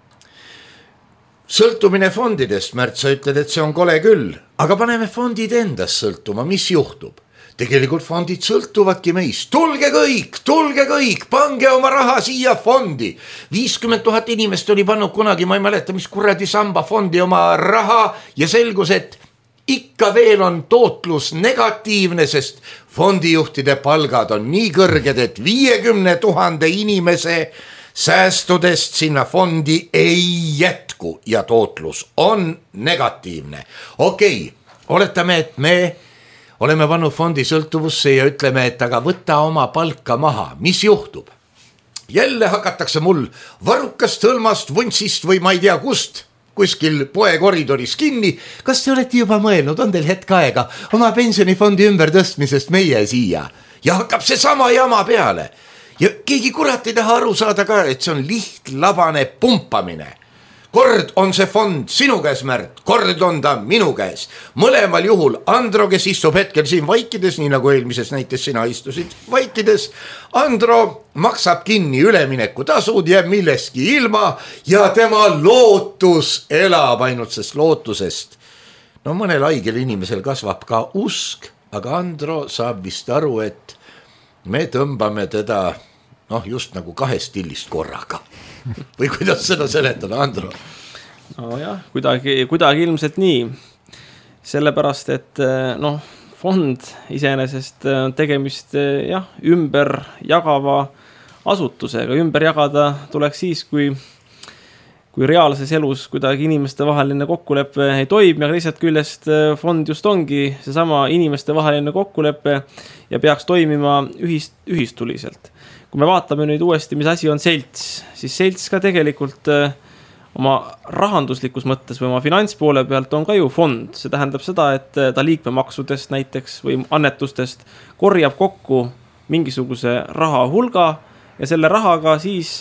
Sõltumine fondidest, Märt, sa ütled, et see on kole küll, aga paneme fondid endast sõltuma, mis juhtub? Tegelikult fondid sõltuvadki meist. Tulge kõik, pange oma raha siia fondi. 50 000 inimest oli pannud kunagi, ma ei mäleta, mis kuradi samba fondi oma raha ja selgus, et ikka veel on tootlus negatiivne, sest fondijuhtide palgad on nii kõrged, et 50 000 inimese säästudest sinna fondi ei jätku ja tootlus on negatiivne. Okei, oletame, et me oleme pannud fondi sõltuvusse ja ütleme, et aga võta oma palka maha, mis juhtub? Jälle hakatakse mul varrukast, hõlmast, vuntsist või ma ei tea kust kuskil poe koridoris kinni. Kas te olete juba mõelnud, on teil hetk aega oma pensionifondi ümbertõstmisest meie siia? Ja hakkab see sama jama peale. Ja keegi kurat ei taha aru saada ka, et see on lihtlabane pumpamine. Kord on see fond sinu käes, Märt, kord on ta minu käes. Mõlemal juhul Andro, kes istub hetkel siin vaikides, nii nagu eelmises näites sina istusid vaikides, Andro maksab kinni ülemineku tasud, jääb milleski ilma ja tema lootus elab ainult sest lootusest. No mõnel haigel inimesel kasvab ka usk, aga Andro saab vist aru, et me tõmbame teda just nagu 2 stillist korraga. Või kuidas seda seletada, Andro? No jah, kuidagi ilmselt nii. Sellepärast, et fond iseenesest on tegemist ümber jagava asutusega. Ümber jagada tuleks siis, kui reaalses elus kuidagi inimeste vaheline kokkulepe ei toimi, aga lihtsalt küljest fond just ongi seesama inimeste vaheline kokkulepe ja peaks toimima ühistuliselt. Kui me vaatame nüüd uuesti, mis asi on selts, siis selts ka tegelikult oma rahanduslikus mõttes või oma finantspoole pealt on ka ju fond. See tähendab seda, et ta liikmemaksudest näiteks või annetustest korjab kokku mingisuguse raha hulga ja selle rahaga siis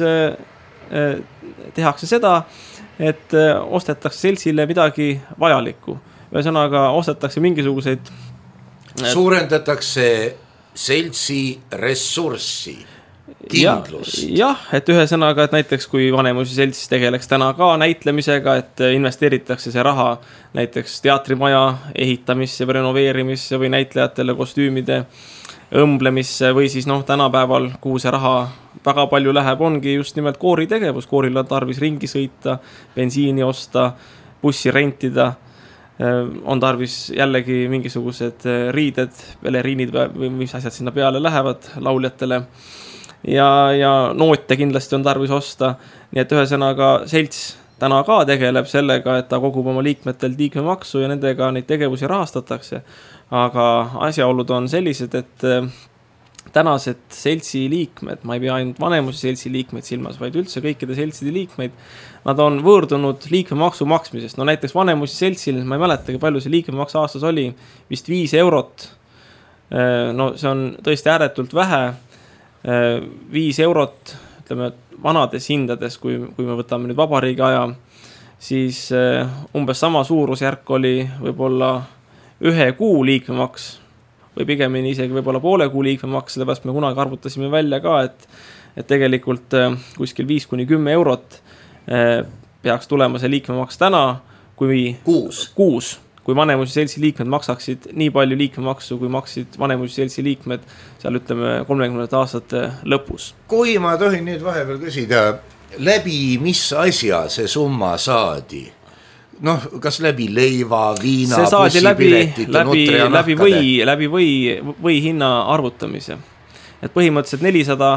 tehakse seda, et ostetakse seltsile midagi vajalikku. Ühesõnaga ostetakse mingisuguseid... Suurendatakse seltsi ressurssi. Kindlust. Jah, et ühesõnaga, et näiteks kui Vanemuise selts tegeleks täna ka näitlemisega, et investeeritakse see raha näiteks teatrimaja ehitamisse või renoveerimisse või näitlejatele kostüümide õmblemisse või siis tänapäeval, kuhu see raha väga palju läheb, ongi just nimelt kooritegevus. Kooril on tarvis ringi sõita, bensiini osta, bussi rentida, on tarvis jällegi mingisugused riided, veleriinid või mis asjad sinna peale lähevad lauljatele. Ja noote kindlasti on tarvis osta, nii et ühesõnaga selts täna ka tegeleb sellega, et ta kogub oma liikmetelt liikmemaksu ja nendega neid tegevusi rahastatakse. Aga asjaolud on sellised, et tänased seltsi liikmed, ma ei pea ainult Vanemuise seltsi liikmeid silmas, vaid üldse kõikide seltside liikmeid, nad on võõrdunud liikmemaksu maksmisest. No näiteks Vanemuise seltsil, ma ei mäletagi, palju see liikmemaks aastas oli, vist 5 eurot. No see on tõesti ääretult vähe. 5 eurot, ütleme, vanades hindades, kui me võtame nüüd vabariigi aja, siis umbes sama suurusjärk oli võib-olla 1 kuu liikmemaks või pigemini isegi võib-olla poole kuu liikmemaks, sellepärast me kunagi arvutasime välja ka, et tegelikult kuskil 5-10 eurot peaks tulema see liikmemaks täna, kui kuus. Kui Vanemuise seltsi liikmed maksaksid nii palju liikmemaksu, kui maksid Vanemuise seltsi liikmed seal ütleme 30 aastate lõpus. Kui ma tohin nüüd vahepeal küsida, läbi mis asja see summa saadi? Kas läbi leiva, viina, bussipiletite, nutre ja nahkade? Läbi või hinna arvutamise. Et põhimõtteliselt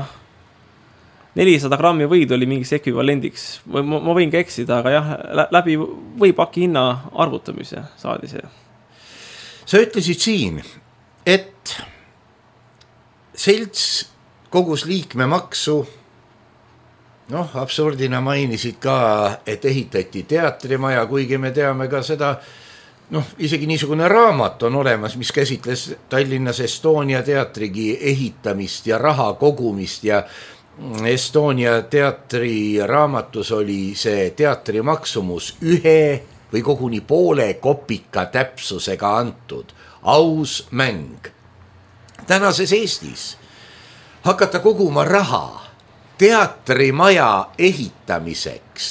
400 grammi võid oli mingis ekvivalendiks. Ma võin ka eksida, aga jah, läbi võipaki hinna arvutamise saadi see. Sa ütlesid siin, et selts kogus liikmemaksu, absurdina mainisid ka, et ehitati teatrimaja, kuigi me teame ka seda, isegi niisugune raamat on olemas, mis käsitles Tallinnas Estonia teatrigi ehitamist ja raha kogumist ja Estonia teatri raamatus oli see teatri maksumus 1 või koguni poole kopika täpsusega antud. Aus mäng. Tänases Eestis hakata koguma raha teatrimaja ehitamiseks.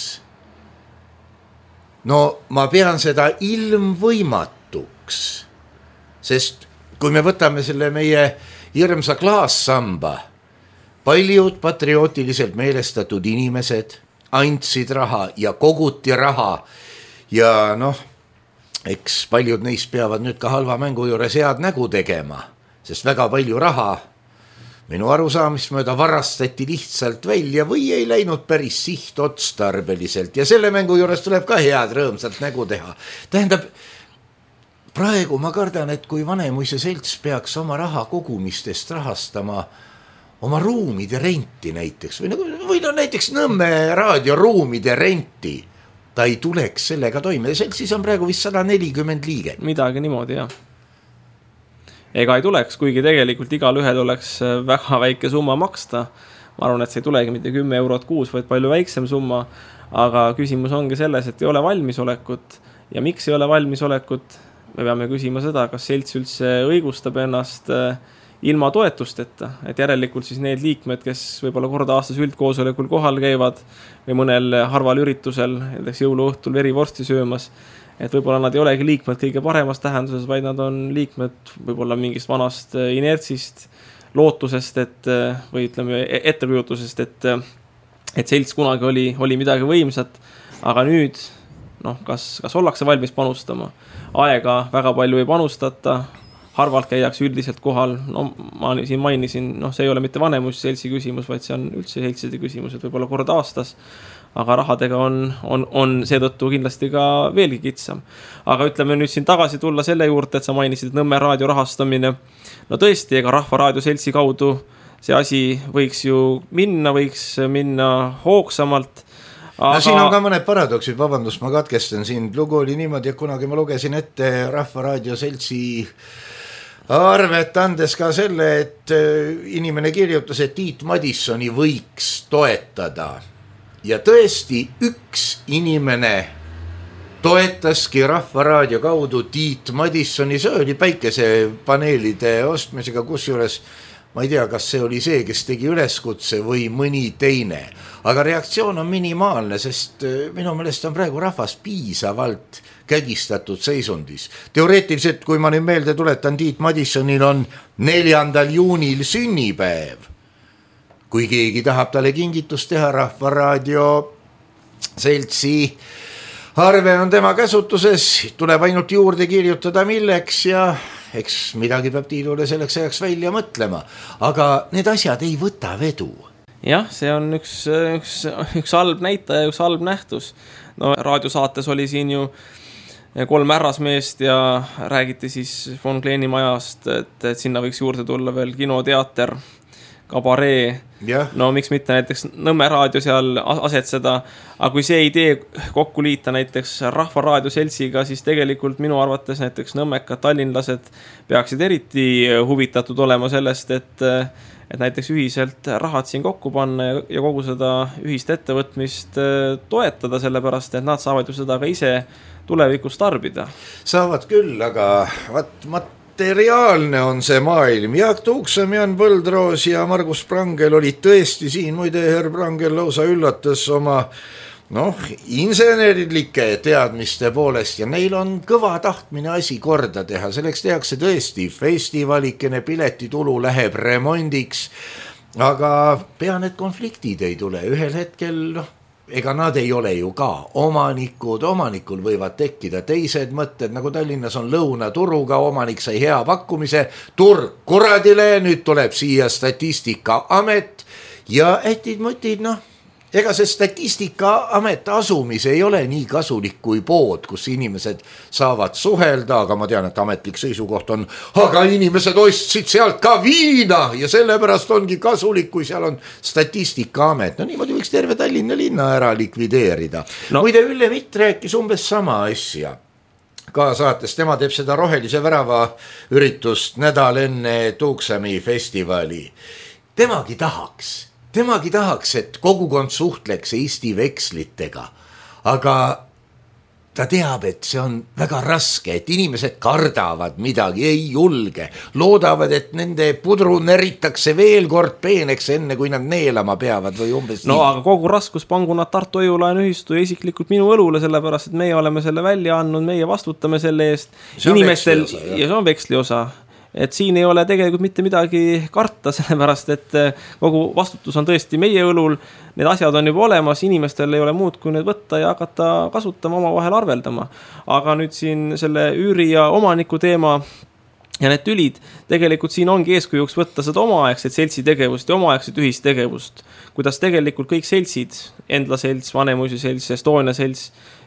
Ma pean seda ilmvõimatuks, sest kui me võtame selle meie hirmsa klaassamba, paljud patriootiliselt meelestatud inimesed andsid raha ja koguti raha ja eks paljud neist peavad nüüd ka halva mängu juures head nägu tegema, sest väga palju raha minu arusaamist mööda varastati lihtsalt välja või ei läinud päris sihtotstarbeliselt ja selle mängu juures tuleb ka head rõõmsalt nägu teha. Tähendab, praegu ma kardan, et kui Vanemuise selts peaks oma raha kogumistest rahastama oma ruumide renti näiteks või näiteks Nõmme raadioruumide renti, ta ei tuleks sellega toime. Seltsis on praegu vist 140 liiget. Midagi niimoodi, jah. Ega ei tuleks, kuigi tegelikult igal ühel oleks väga väike summa maksta. Ma arvan, et see ei tulegi mitte 10 eurot kuus, vaid palju väiksem summa. Aga küsimus ongi selles, et ei ole valmisolekut. Ja miks ei ole valmisolekut? Me peame küsima seda, kas selts üldse õigustab ennast ilma toetusteta, et järelikult siis need liikmed, kes võib-olla korda aastas üldkoosolekul kohal käivad või mõnel harval üritusel, näiteks jõuluõhtul verivorsti söömas, et võib-olla nad ei olegi liikmed kõige paremas tähenduses, vaid nad on liikmed võib-olla mingist vanast inertsist, lootusest, või ütleme ettekujutusest, et selts kunagi oli midagi võimsat, aga nüüd, kas ollakse valmis panustama? Aega väga palju ei panustata, harvalt käiakse üldiselt kohal, ma siin mainisin, see ei ole mitte Vanemuise seltsi küsimus, vaid see on üldse seltside küsimus, et võib-olla kord aastas, aga rahadega on seetõttu kindlasti ka veelgi kitsam. Aga ütleme nüüd siin tagasi tulla selle juurde, et sa mainisid Nõmme raadio rahastamine. No tõesti, ega Rahva Raadio seltsi kaudu see asi võiks minna hoogsamalt. No siin on ka mõned paradoksid, vabandust, ma katkestan siin. Lugu oli niimoodi, et kunagi ma lugesin ette Rahva Raadio seltsi arvet andes ka selle, et inimene kirjutas, et Tiit Madissoni võiks toetada. Ja tõesti üks inimene toetaski Rahva Raadio kaudu Tiit Madissoni, see oli päikesepaneelide ostmisega, kusjuures ma ei tea, kas see oli see, kes tegi üleskutse või mõni teine. Aga reaktsioon on minimaalne, sest minu meelest on praegu rahvas piisavalt kägistatud seisundis. Teoreetiliselt, kui ma nüüd meelde tuletan, Tiit Madissonil on 4. juunil sünnipäev. Kui keegi tahab talle kingitust teha, Rahva Raadio seltsi arve on tema käsutuses, tuleb ainult juurde kirjutada milleks ja eks midagi peab Tiidule selleks ajaks välja mõtlema. Aga need asjad ei võta vedu. Jah, see on üks halb näitaja, üks halb nähtus. Raadiosaates oli siin ju 3 härrasmeest ja räägiti siis von Kleeni majast, et sinna võiks juurde tulla veel kinoteater, kabaree. No miks mitte näiteks Nõmme raadio seal asetseda, aga kui see idee kokku liita näiteks Rahva Raadio seltsiga, siis tegelikult minu arvates näiteks nõmmekad tallinlased peaksid eriti huvitatud olema sellest, et näiteks ühiselt rahad siin kokku panna ja kogu seda ühist ettevõtmist toetada, sellepärast, et nad saavad ju seda ka ise tulevikus tarbida. Saavad küll, aga materiaalne on see maailm. Jaak Tuuksam, Jan Põldroos ja Margus Prangel olid tõesti siin. Muide, herr Prangel lausa üllatas oma insenerilike teadmiste poolest ja neil on kõva tahtmine asi korda teha. Selleks tehakse tõesti festivalikene, piletitulu läheb remondiks, aga pea need konfliktid ei tule. Ühel hetkel, ega nad ei ole ju ka omanikul võivad tekkida teised mõtted, nagu Tallinnas on lõunaturuga, omanik sai hea pakkumise, turg kuradile, nüüd tuleb siia Statistikaamet ja ätid-mõtid, ega see Statistikaamet asumis ei ole nii kasulik kui pood, kus inimesed saavad suhelda, aga ma tean, et ametlik seisukoht on, aga inimesed ostsid sealt ka viina ja sellepärast ongi kasulik, kui seal on Statistikaamet. Niimoodi võiks terve Tallinna linna ära likvideerida. Muide, Ülle Mitt rääkis umbes sama asja ka saates, tema teeb seda Rohelise värava üritust nädal enne Tuuksami festivali. Temagi tahaks, et kogukond suhtleks Eesti vekslitega, aga ta teab, et see on väga raske, et inimesed kardavad midagi, ei julge, loodavad, et nende pudru neritakse veel kord peeneks enne, kui nad neelama peavad või umbes nii. Aga kogu raskus pangu nad Tartu Hoiu-laenuühistu ja isiklikult minu õlule, sellepärast, et meie oleme selle välja andnud, meie vastutame selle eest. Inimestel, ja see on veksli osa. Et siin ei ole tegelikult mitte midagi karta, sellepärast, et kogu vastutus on tõesti meie õlul, need asjad on juba olemas, inimestel ei ole muud kui need võtta ja hakata kasutama, oma vahel arveldama. Aga nüüd siin selle üüri ja omaniku teema ja need tülid, tegelikult siin ongi eeskujuks võtta seda omaaegset seltsitegevust ja omaaegset ühistegevust, kuidas tegelikult kõik seltsid, Endla selts, Vanemuise selts, Estonia selts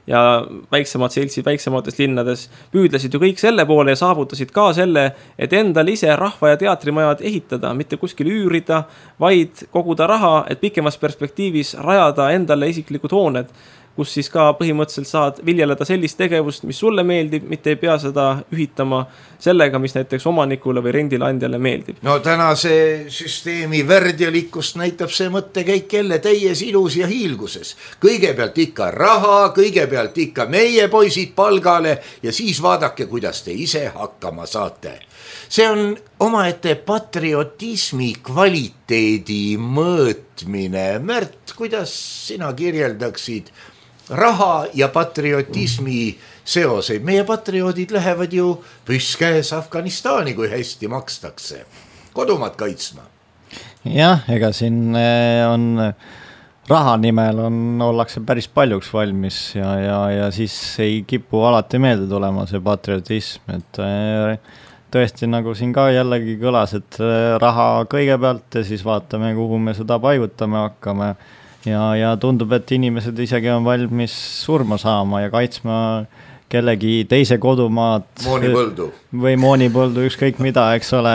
ja väiksemad seltsid väiksemates linnades püüdlesid ju kõik selle poole ja saavutasid ka selle, et endal ise rahva- ja teatrimajad ehitada, mitte kuskil üürida, vaid koguda raha, et pikemas perspektiivis rajada endale isiklikud hooned, kus siis ka põhimõtteliselt saad viljeleda sellist tegevust, mis sulle meeldib, mitte ei pea seda ühitama sellega, mis näiteks omanikule või rendileandjale meeldib. No tänase süsteemi värdjalikkust näitab see mõttekäik jälle täies ilus ja hiilguses. Kõigepealt ikka raha, kõigepealt ikka meie poisid palgale ja siis vaadake, kuidas te ise hakkama saate. See on omaette patriotismi kvaliteedi mõõtmine. Märt, kuidas sina kirjeldaksid raha ja patriotismi seoseid? Meie patrioodid lähevad ju püskäes Afganistani, kui hästi makstakse kodumaad kaitsma. Jah, ega siin on raha nimel ollakse päris paljuks valmis ja siis ei kipu alati meelde tulema see patriotism, et tõesti nagu siin ka jällegi kõlas, et raha kõigepealt ja siis vaatame, kuhu me seda paigutame hakkame ja tundub, et inimesed isegi on valmis surma saama ja kaitsma kellegi teise kodumaad moonipõldu või moonipõldu, ükskõik mida, eks ole,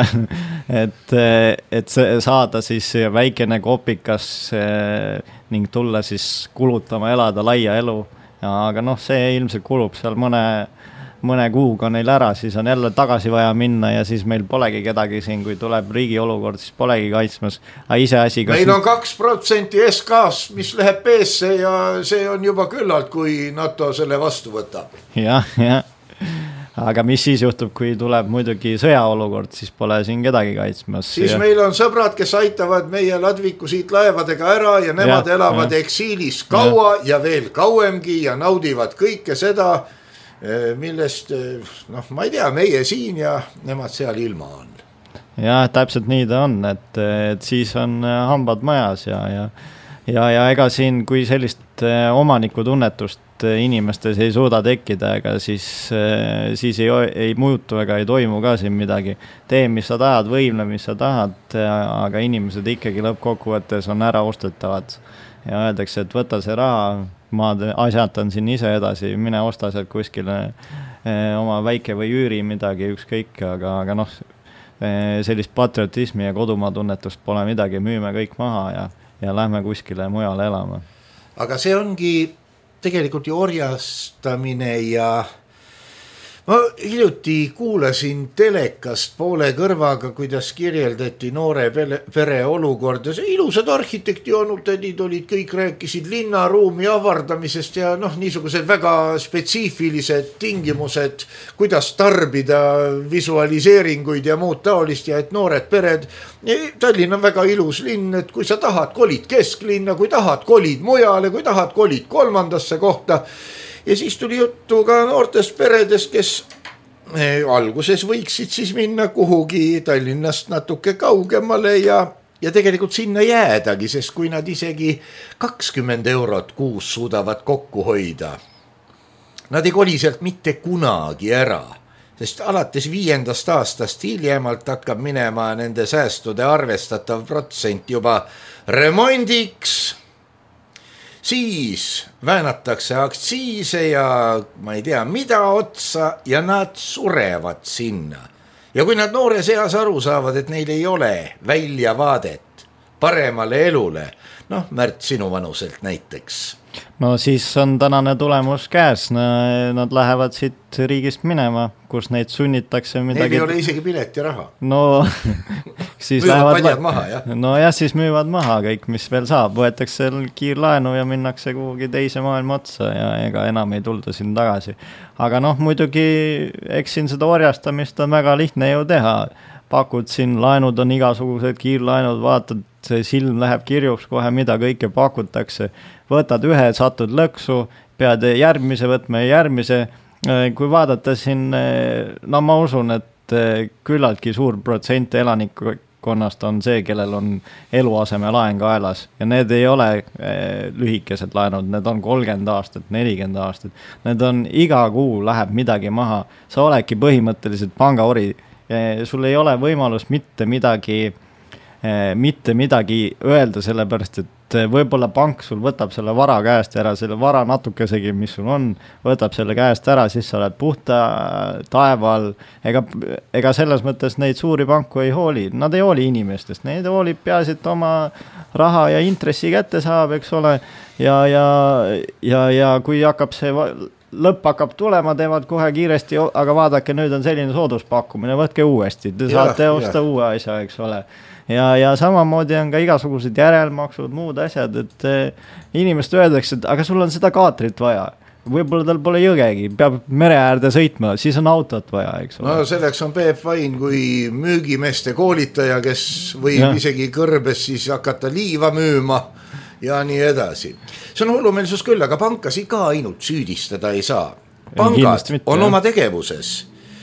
et saada siis väikene kopikas ning tulla siis kulutama, elada laia elu, aga noh, see ilmselt kulub seal mõne kuuga neil ära, siis on jälle tagasi vaja minna ja siis meil polegi kedagi siin, kui tuleb riigi olukord, siis polegi kaitsmas. Meil on 2% SK-s, mis läheb peesse ja see on juba küllalt, kui NATO selle vastu võtab. Jah. Aga mis siis juhtub, kui tuleb muidugi sõjaolukord, siis pole siin kedagi kaitsmas. Siis meil on sõbrad, kes aitavad meie ladviku siit laevadega ära ja nemad elavad eksiilis kaua ja veel kauemgi ja naudivad kõike seda, millest, ma ei tea, meie siin ja nemad seal ilma on. Jah, täpselt nii ta on, et siis on hambad majas ja ega siin, kui sellist omanikutunnetust inimestes ei suuda tekkida, ega siis ei muutu ega ei toimu ka siin midagi. Tee, mis sa tahad, võimle, mis sa tahad, aga inimesed ikkagi lõppkokkuvõttes on ära ostetavad ja öeldakse, et võta see raha, ma asjatan siin ise edasi, mine osta sealt kuskile oma väike või üüri midagi, ükskõik, aga noh, sellist patriotismi ja kodumaa tunnetust pole midagi, müüme kõik maha ja lähme kuskile mujale elama. Aga see ongi tegelikult ju orjastamine ja ma hiljuti kuulasin telekast poole kõrvaga, kuidas kirjeldati noore pere olukorda. See ilusad arhitektioonutädid olid, kõik rääkisid linnaruumi avardamisest ja niisugused väga spetsiifilised tingimused, kuidas tarbida visualiseeringuid ja muud taolist ja et noored pered. Tallinn on väga ilus linn, et kui sa tahad, kolid kesklinna, kui tahad, kolid mujale, kui tahad, kolid kolmandasse kohta. Ja siis tuli juttu ka noortest peredest, kes alguses võiksid siis minna kuhugi Tallinnast natuke kaugemale ja tegelikult sinna jäädagi, sest kui nad isegi 20 eurot kuus suudavad kokku hoida, nad ei koli sealt mitte kunagi ära, sest alates 5. aastast hiljemalt hakkab minema nende säästude arvestatav protsent juba remondiks. Siis väänatakse aktsiise ja ma ei tea mida otsa ja nad surevad sinna. Ja kui nad noores eas aru saavad, et neil ei ole väljavaadet paremale elule, Märt, sinu vanuselt näiteks. No siis on tänane tulemus käes, nad lähevad siit riigist minema, kus neid sunnitakse midagi. Neil ei ole isegi pilet ja raha. No siis müüvad padjad maha, jah? No jah, siis müüvad maha kõik, mis veel saab. Võetakse kiirlaenu ja minnakse kuhugi teise maailma otsa ja ega enam ei tulda siin tagasi. Aga muidugi, eks siin seda orjastamist on väga lihtne ju teha. Pakud siin, laenud on igasugused kiirlaenud, vaatad, see silm läheb kirjuks kohe, mida kõike pakutakse. Võtad ühe, satud lõksu, pead järgmise võtma ja järgmise. Kui vaadata siin, ma usun, et küllaltki suur protsent elanikkonnast on see, kellel on eluaseme laen kaelas. Ja need ei ole lühikesed laenud, need on 30 aastat, 40 aastat. Need on iga kuu läheb midagi maha. Sa oledki põhimõtteliselt pangaori. Sul ei ole võimalust mitte midagi öelda, sellepärast, et et võib-olla pank sul võtab selle vara käest ära, selle vara natukesegi, mis sul on, võtab selle käest ära, siis sa oled puhta taeval, ega selles mõttes neid suuri panku ei hooli, nad ei hooli inimestest, neid hoolib peaasi, et oma raha ja intressi kätte saab, eks ole, ja kui hakkab see lõpp hakkab tulema, teevad kohe kiiresti, aga vaadake, nüüd on selline sooduspakkumine, võtke uuesti, te saate osta uue asja, eks ole. Ja samamoodi on ka igasugused järelmaksud, muud asjad, et inimest öeldakse, et aga sul on seda kaatrit vaja. Võib-olla tal pole jõgegi, peab mere äärde sõitma, siis on autot vaja, eks ole. No selleks on Peep Vain kui müügimeeste koolitaja, kes võib isegi kõrbes siis hakata liiva müüma ja nii edasi. See on hullumeelsus küll, aga pankasi ka ainult süüdistada ei saa. Pangad on oma tegevuses.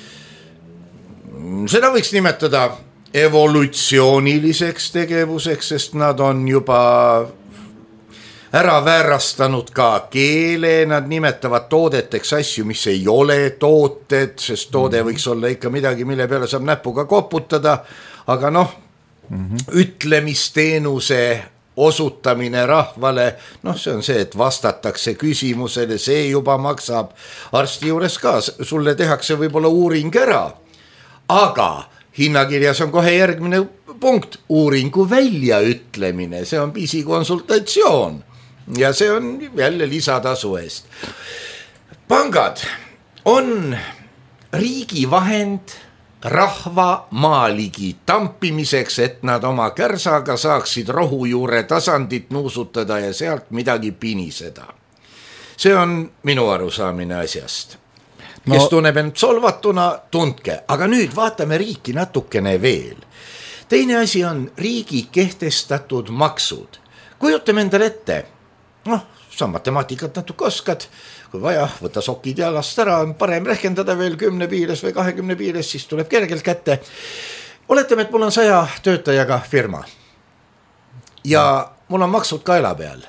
Seda võiks nimetada evolutsiooniliseks tegevuseks, sest nad on juba ära väärastanud ka keele, nad nimetavad toodeteks asju, mis ei ole tooted, sest toode võiks olla ikka midagi, mille peale saab näpuga koputada, aga ütlemisteenuse osutamine rahvale, see on see, et vastatakse küsimusele, see juba maksab arsti juures ka, sulle tehakse võib-olla uuring ära, aga hinnakirjas on kohe järgmine punkt, uuringu väljaütlemine, see on pisikonsultatsioon ja see on jälle lisatasu eest. Pangad on riigi vahend rahva maaligi tampimiseks, et nad oma kärsaga saaksid rohujuure tasandit nuusutada ja sealt midagi piniseda. See on minu arusaamine asjast. Kes tunneb end solvatuna, tundke, aga nüüd vaatame riiki natukene veel. Teine asi on riigi kehtestatud maksud. Kujutame endale ette, sa matemaatikat natuke oskad, kui vaja, võtta sokid jalast ära, on parem rehkendada veel 10 piires või 20 piires, siis tuleb kergelt kätte. Oletame, et mul on 100 töötajaga firma ja mul on maksud kaela peal.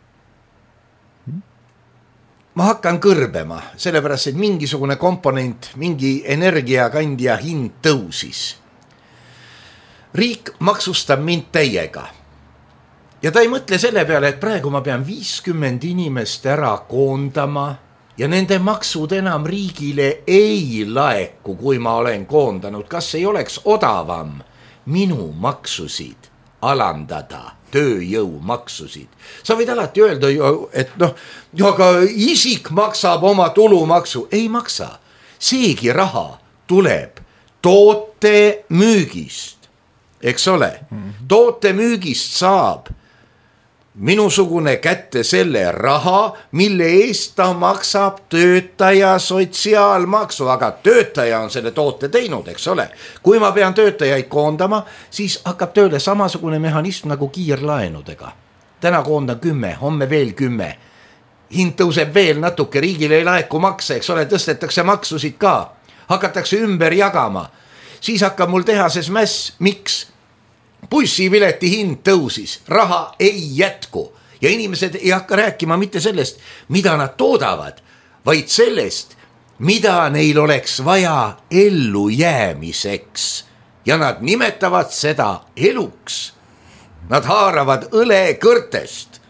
Ma hakkan kõrbema, sellepärast, et mingisugune komponent, mingi energiakandja hind tõusis. Riik maksustab mind täiega. Ja ta ei mõtle selle peale, et praegu ma pean 50 inimest ära koondama ja nende maksud enam riigile ei laeku, kui ma olen koondanud. Kas ei oleks odavam minu maksusid alandada? Tööjõu maksusid. Sa võid alati öelda, et aga isik maksab oma tulumaksu. Ei maksa. Seegi raha tuleb toote müügist. Eks ole? Toote müügist saab minusugune kätte selle raha, mille eest ta maksab töötaja sotsiaalmaksu, aga töötaja on selle toote teinud, eks ole. Kui ma pean töötajaid koondama, siis hakkab tööle samasugune mehhanism nagu kiirlaenudega. Täna koondan 10, homme veel 10. Hind tõuseb veel natuke, riigile ei laeku makse, eks ole, tõstetakse maksusid ka. Hakatakse ümber jagama. Siis hakkab mul tehases mäss, miks? Bussipileti hind tõusis, raha ei jätku ja inimesed ei hakka rääkima mitte sellest, mida nad toodavad, vaid sellest, mida neil oleks vaja ellu jäämiseks ja nad nimetavad seda eluks. Nad haaravad õle kõrtest.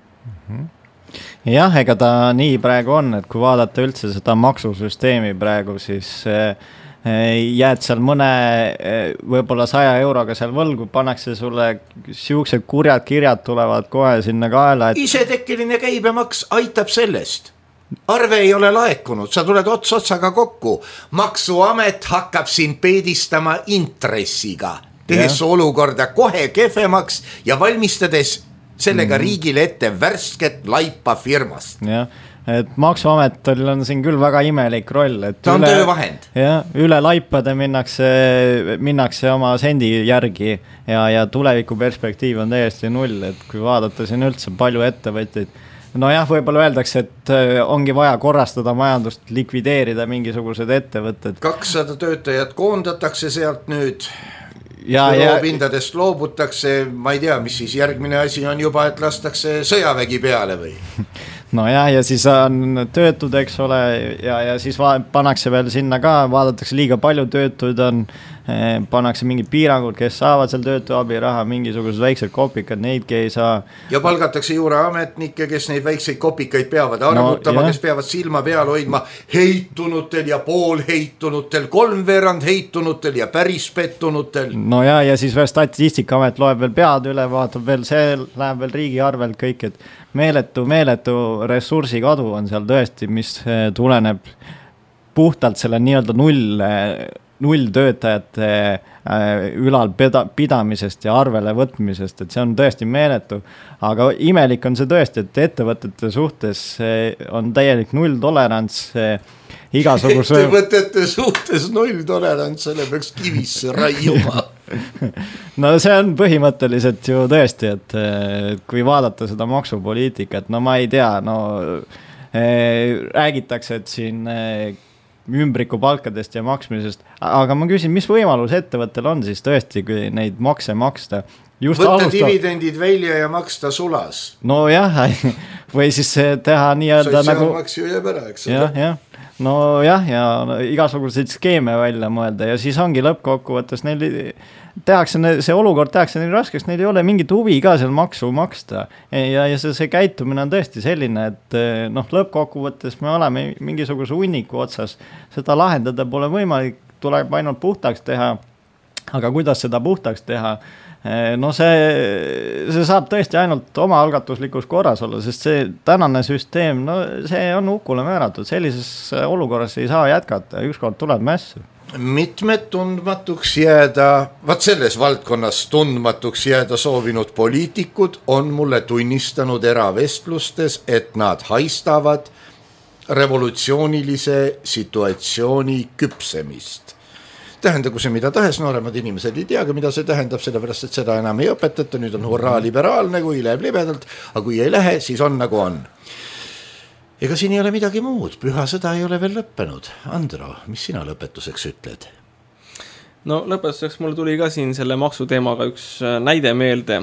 Jah, ega ta nii praegu on, et kui vaadata üldse seda maksusüsteemi praegu, siis jääd seal mõne võib-olla 100 euroga seal võlgu, pannakse sulle siuksed kurjad kirjad tulevad kohe sinna kaela. Isetekkeline käibemaks aitab sellest. Arve ei ole laekunud, sa tuled otsaga kokku. Maksuamet hakkab sind peedistama intressiga, tehes olukorda kohe kehvemaks ja valmistades sellega riigile ette värsket laipa firmast. Jah. Et maksuametil on siin küll väga imelik roll, et ta on töövahend. Üle laipade minnakse oma sendi järgi ja tuleviku perspektiiv on täiesti null, et kui vaadata siin üldse palju ettevõtteid, võib-olla öeldakse, et ongi vaja korrastada majandust, likvideerida mingisugused ettevõtted. 200 töötajat koondatakse sealt nüüd. Pindadest loobutakse, ma ei tea, mis siis järgmine asi on juba, et lastakse sõjavägi peale või? Ja siis on töötud, eks ole, ja siis pannakse veel sinna ka, vaadatakse liiga palju töötuid on, pannakse mingid piirangud, kes saavad seal töötuabiraha, mingisugused väiksed kopikad, neidki ei saa. Ja palgatakse juurde ametnikke, kes neid väikseid kopikaid peavad arvutama, kes peavad silma peal hoidma heitunutel ja poolheitunutel, 3/4 heitunutel ja päris pettunutel. No ja siis veel Statistikaamet loeb veel pead üle, vaatab veel, see läheb veel riigi arvelt kõik, et meeletu ressursikadu on seal tõesti, mis tuleneb puhtalt selle nii-öelda null töötajate ülal pidamisest ja arvele võtmisest, et see on tõesti meeletu, aga imelik on see tõesti, et ettevõtete suhtes on täielik nulltolerants igasuguse... Ettevõtete suhtes nulltolerants, selle peaks kivisse raiuma. No see on põhimõtteliselt ju tõesti, et kui vaadata seda maksupoliitikat, no ma ei tea, räägitakse, et siin ümbriku palkadest ja maksmisest, aga ma küsin, mis võimalus ettevõttel on siis tõesti, kui neid makse maksta? Võtta dividendid välja ja maksta sulas. No jah, või siis teha nii-öelda nagu... Sotsiaalmaks ju jääb ära, eks? Jah. No jah, ja igasuguseid skeeme välja mõelda ja siis ongi lõppkokkuvõttes neil see olukord tehakse neil raskeks, neil ei ole mingit huvi ka seal maksu maksta ja see käitumine on tõesti selline, et lõppkokkuvõttes me oleme mingisuguse hunniku otsas, seda lahendada pole võimalik, tuleb ainult puhtaks teha, aga kuidas seda puhtaks teha? No see saab tõesti ainult oma algatuslikus korras olla, sest see tänane süsteem, see on hukule määratud, sellises olukorras ei saa jätkata, ükskord tuleb mässu. Mitmed tundmatuks jääda, selles valdkonnas tundmatuks jääda soovinud poliitikud on mulle tunnistanud eravestlustes, et nad haistavad revolutsioonilise situatsiooni küpsemist. Tähendagu see mida tahes, nooremad inimesed ei teagi, mida see tähendab, sellepärast, et seda enam ei õpetata, nüüd on hurraa liberaalne, kui läheb libedalt, aga kui ei lähe, siis on nagu on. Ega siin ei ole midagi muud, püha sõda ei ole veel lõppenud. Andro, mis sina lõpetuseks ütled? No lõpetuseks mulle tuli ka siin selle maksuteemaga üks näide meelde,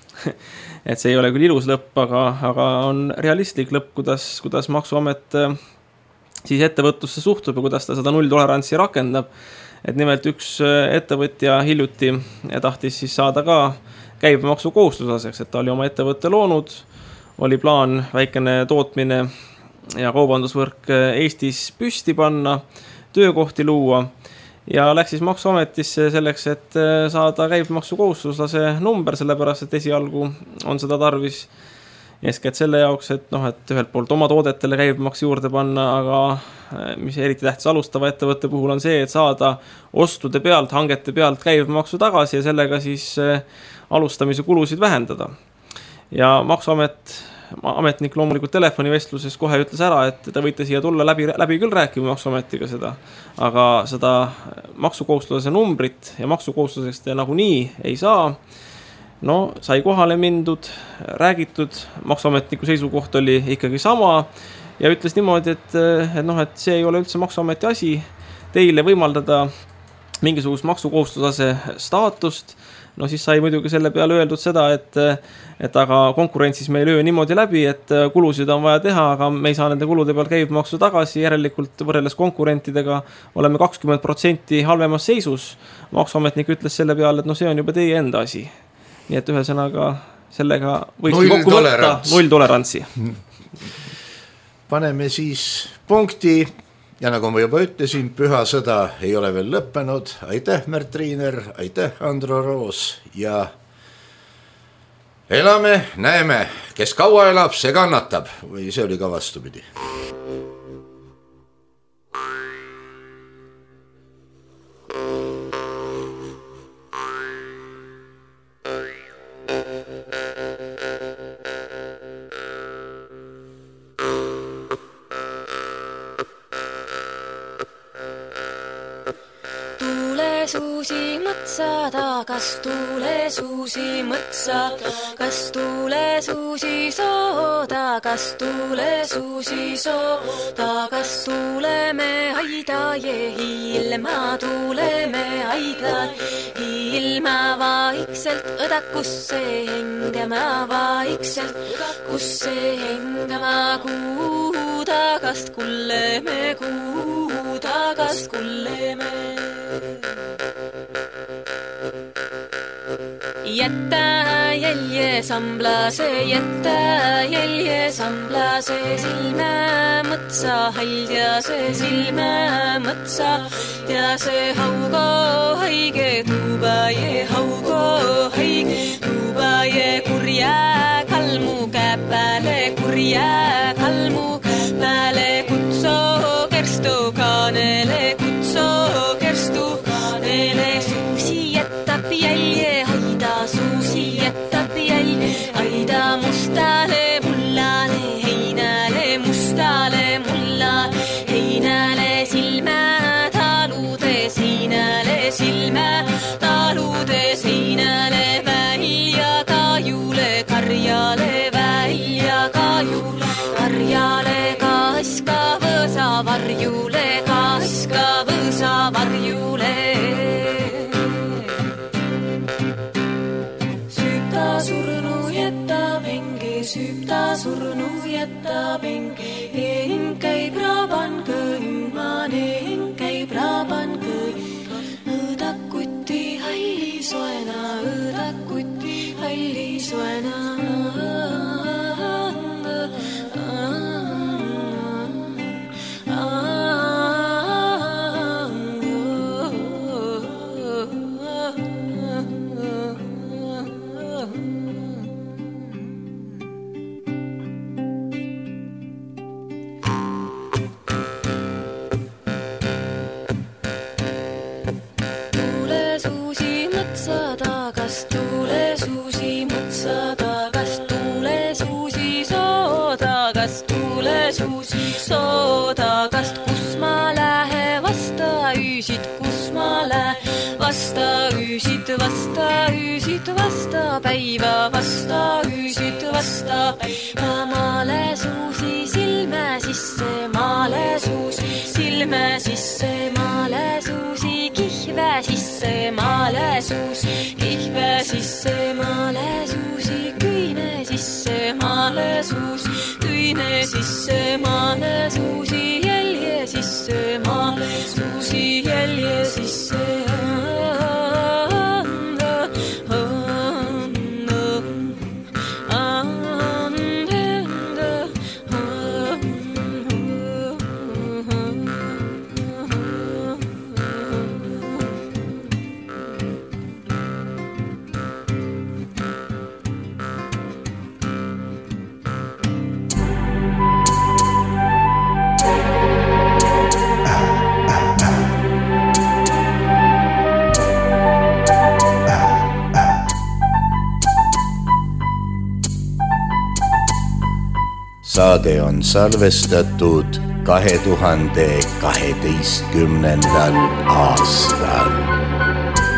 et see ei ole küll ilus lõpp, aga on realistlik lõpp, kuidas maksuamet siis ettevõtlusse suhtub ja kuidas ta seda nulltolerantsi rakendab. Et nimelt üks ettevõtja hiljuti tahtis siis saada ka käibemaksu kohustuslaseks, et ta oli oma ettevõtte loonud, oli plaan väikene tootmine ja kaubandusvõrk Eestis püsti panna, töökohti luua ja läks siis maksuametisse selleks, et saada käibemaksu kohustuslase number, sellepärast, et esialgu on seda tarvis eeskätt selle jaoks, et ühelt poolt oma toodetele käibemaks juurde panna, aga mis eriti tähtis alustava ettevõtte puhul on see, et saada ostude pealt, hangete pealt käibemaksu tagasi ja sellega siis alustamise kulusid vähendada. Ja maksuametnik loomulikult telefonivestluses kohe ütles ära, et te võite siia tulla läbi küll rääkima maksuametiga seda, aga seda maksukohustuslase numbrit ja maksukohustuseks te nagunii ei saa. No, sai kohale mindud, räägitud, maksuametniku seisukoht oli ikkagi sama ja ütles niimoodi, et see ei ole üldse maksuameti asi teile võimaldada mingisugust maksukohustuslase staatust. No siis sai muidugi selle peale öeldud seda, et aga konkurentsis me ei löö niimoodi läbi, et kulusid on vaja teha, aga me ei saa nende kulude peal käibemaksu tagasi, järelikult võrreldes konkurentidega oleme 20% halvemas seisus. Maksuametnik ütles selle peale, et see on juba teie enda asi. Nii et ühesõnaga sellega võikski kokku võtta nulltolerantsi. Paneme siis punkti ja nagu ma juba ütlesin, püha sõda ei ole veel lõppenud. Aitäh, Märt Riiner, aitäh, Andro Roos ja elame, näeme, kes kaua elab, see kannatab või see oli ka vastupidi. Kas tuule suusi mõtsa, kas tuule suusi sooda, kas tuule suusi sooda, kas tuuleme aida ja ilma tuuleme aida, ilma vaikselt õdakusse hengama, vaikselt õdakusse hengama, kuu tagast kulleme, kuu tagast kulleme. jätta jälje samblase, jätta jälje samblase, silmä mõtsa haldjase, silmä mõtsa ja see haugo haige tuubaje, haugo haige tuubaje, kurja kalmu käpäle, kurja kalmu käpäle, kutso kerstu kaanele, kutso kerstu kaanele, suusi jätab jälje, haida suusi jätab jälje, haida mustale mullale, heinale mustale mullale, heinale silmä talude seinale, silmä talude seinale, välja kajule karjale, välja kajule karjale, kaska võsa varjule, kaska võsa varjule. Süüta surnu jätab hinge, süüta surnu jätab hinge, hing käib raban kõimman, hing käib raban kõimman, õdakuti halli soena, õdakuti halli soena. Soodakast, kus ma lähe vasta üüsid, kus ma lähe vasta üüsid, vasta üüsid, vasta päiva, vasta üüsid, vasta päiva. Maale suusi silme sisse, maale suusi silme sisse, maale suusi kihve sisse, maale suusi kihve sisse, maale suusi küine sisse, maale suusi küine sisse, maale suusi jälje sisse, maale suusi jälje sisse. Saade on salvestatud 2012. aastal.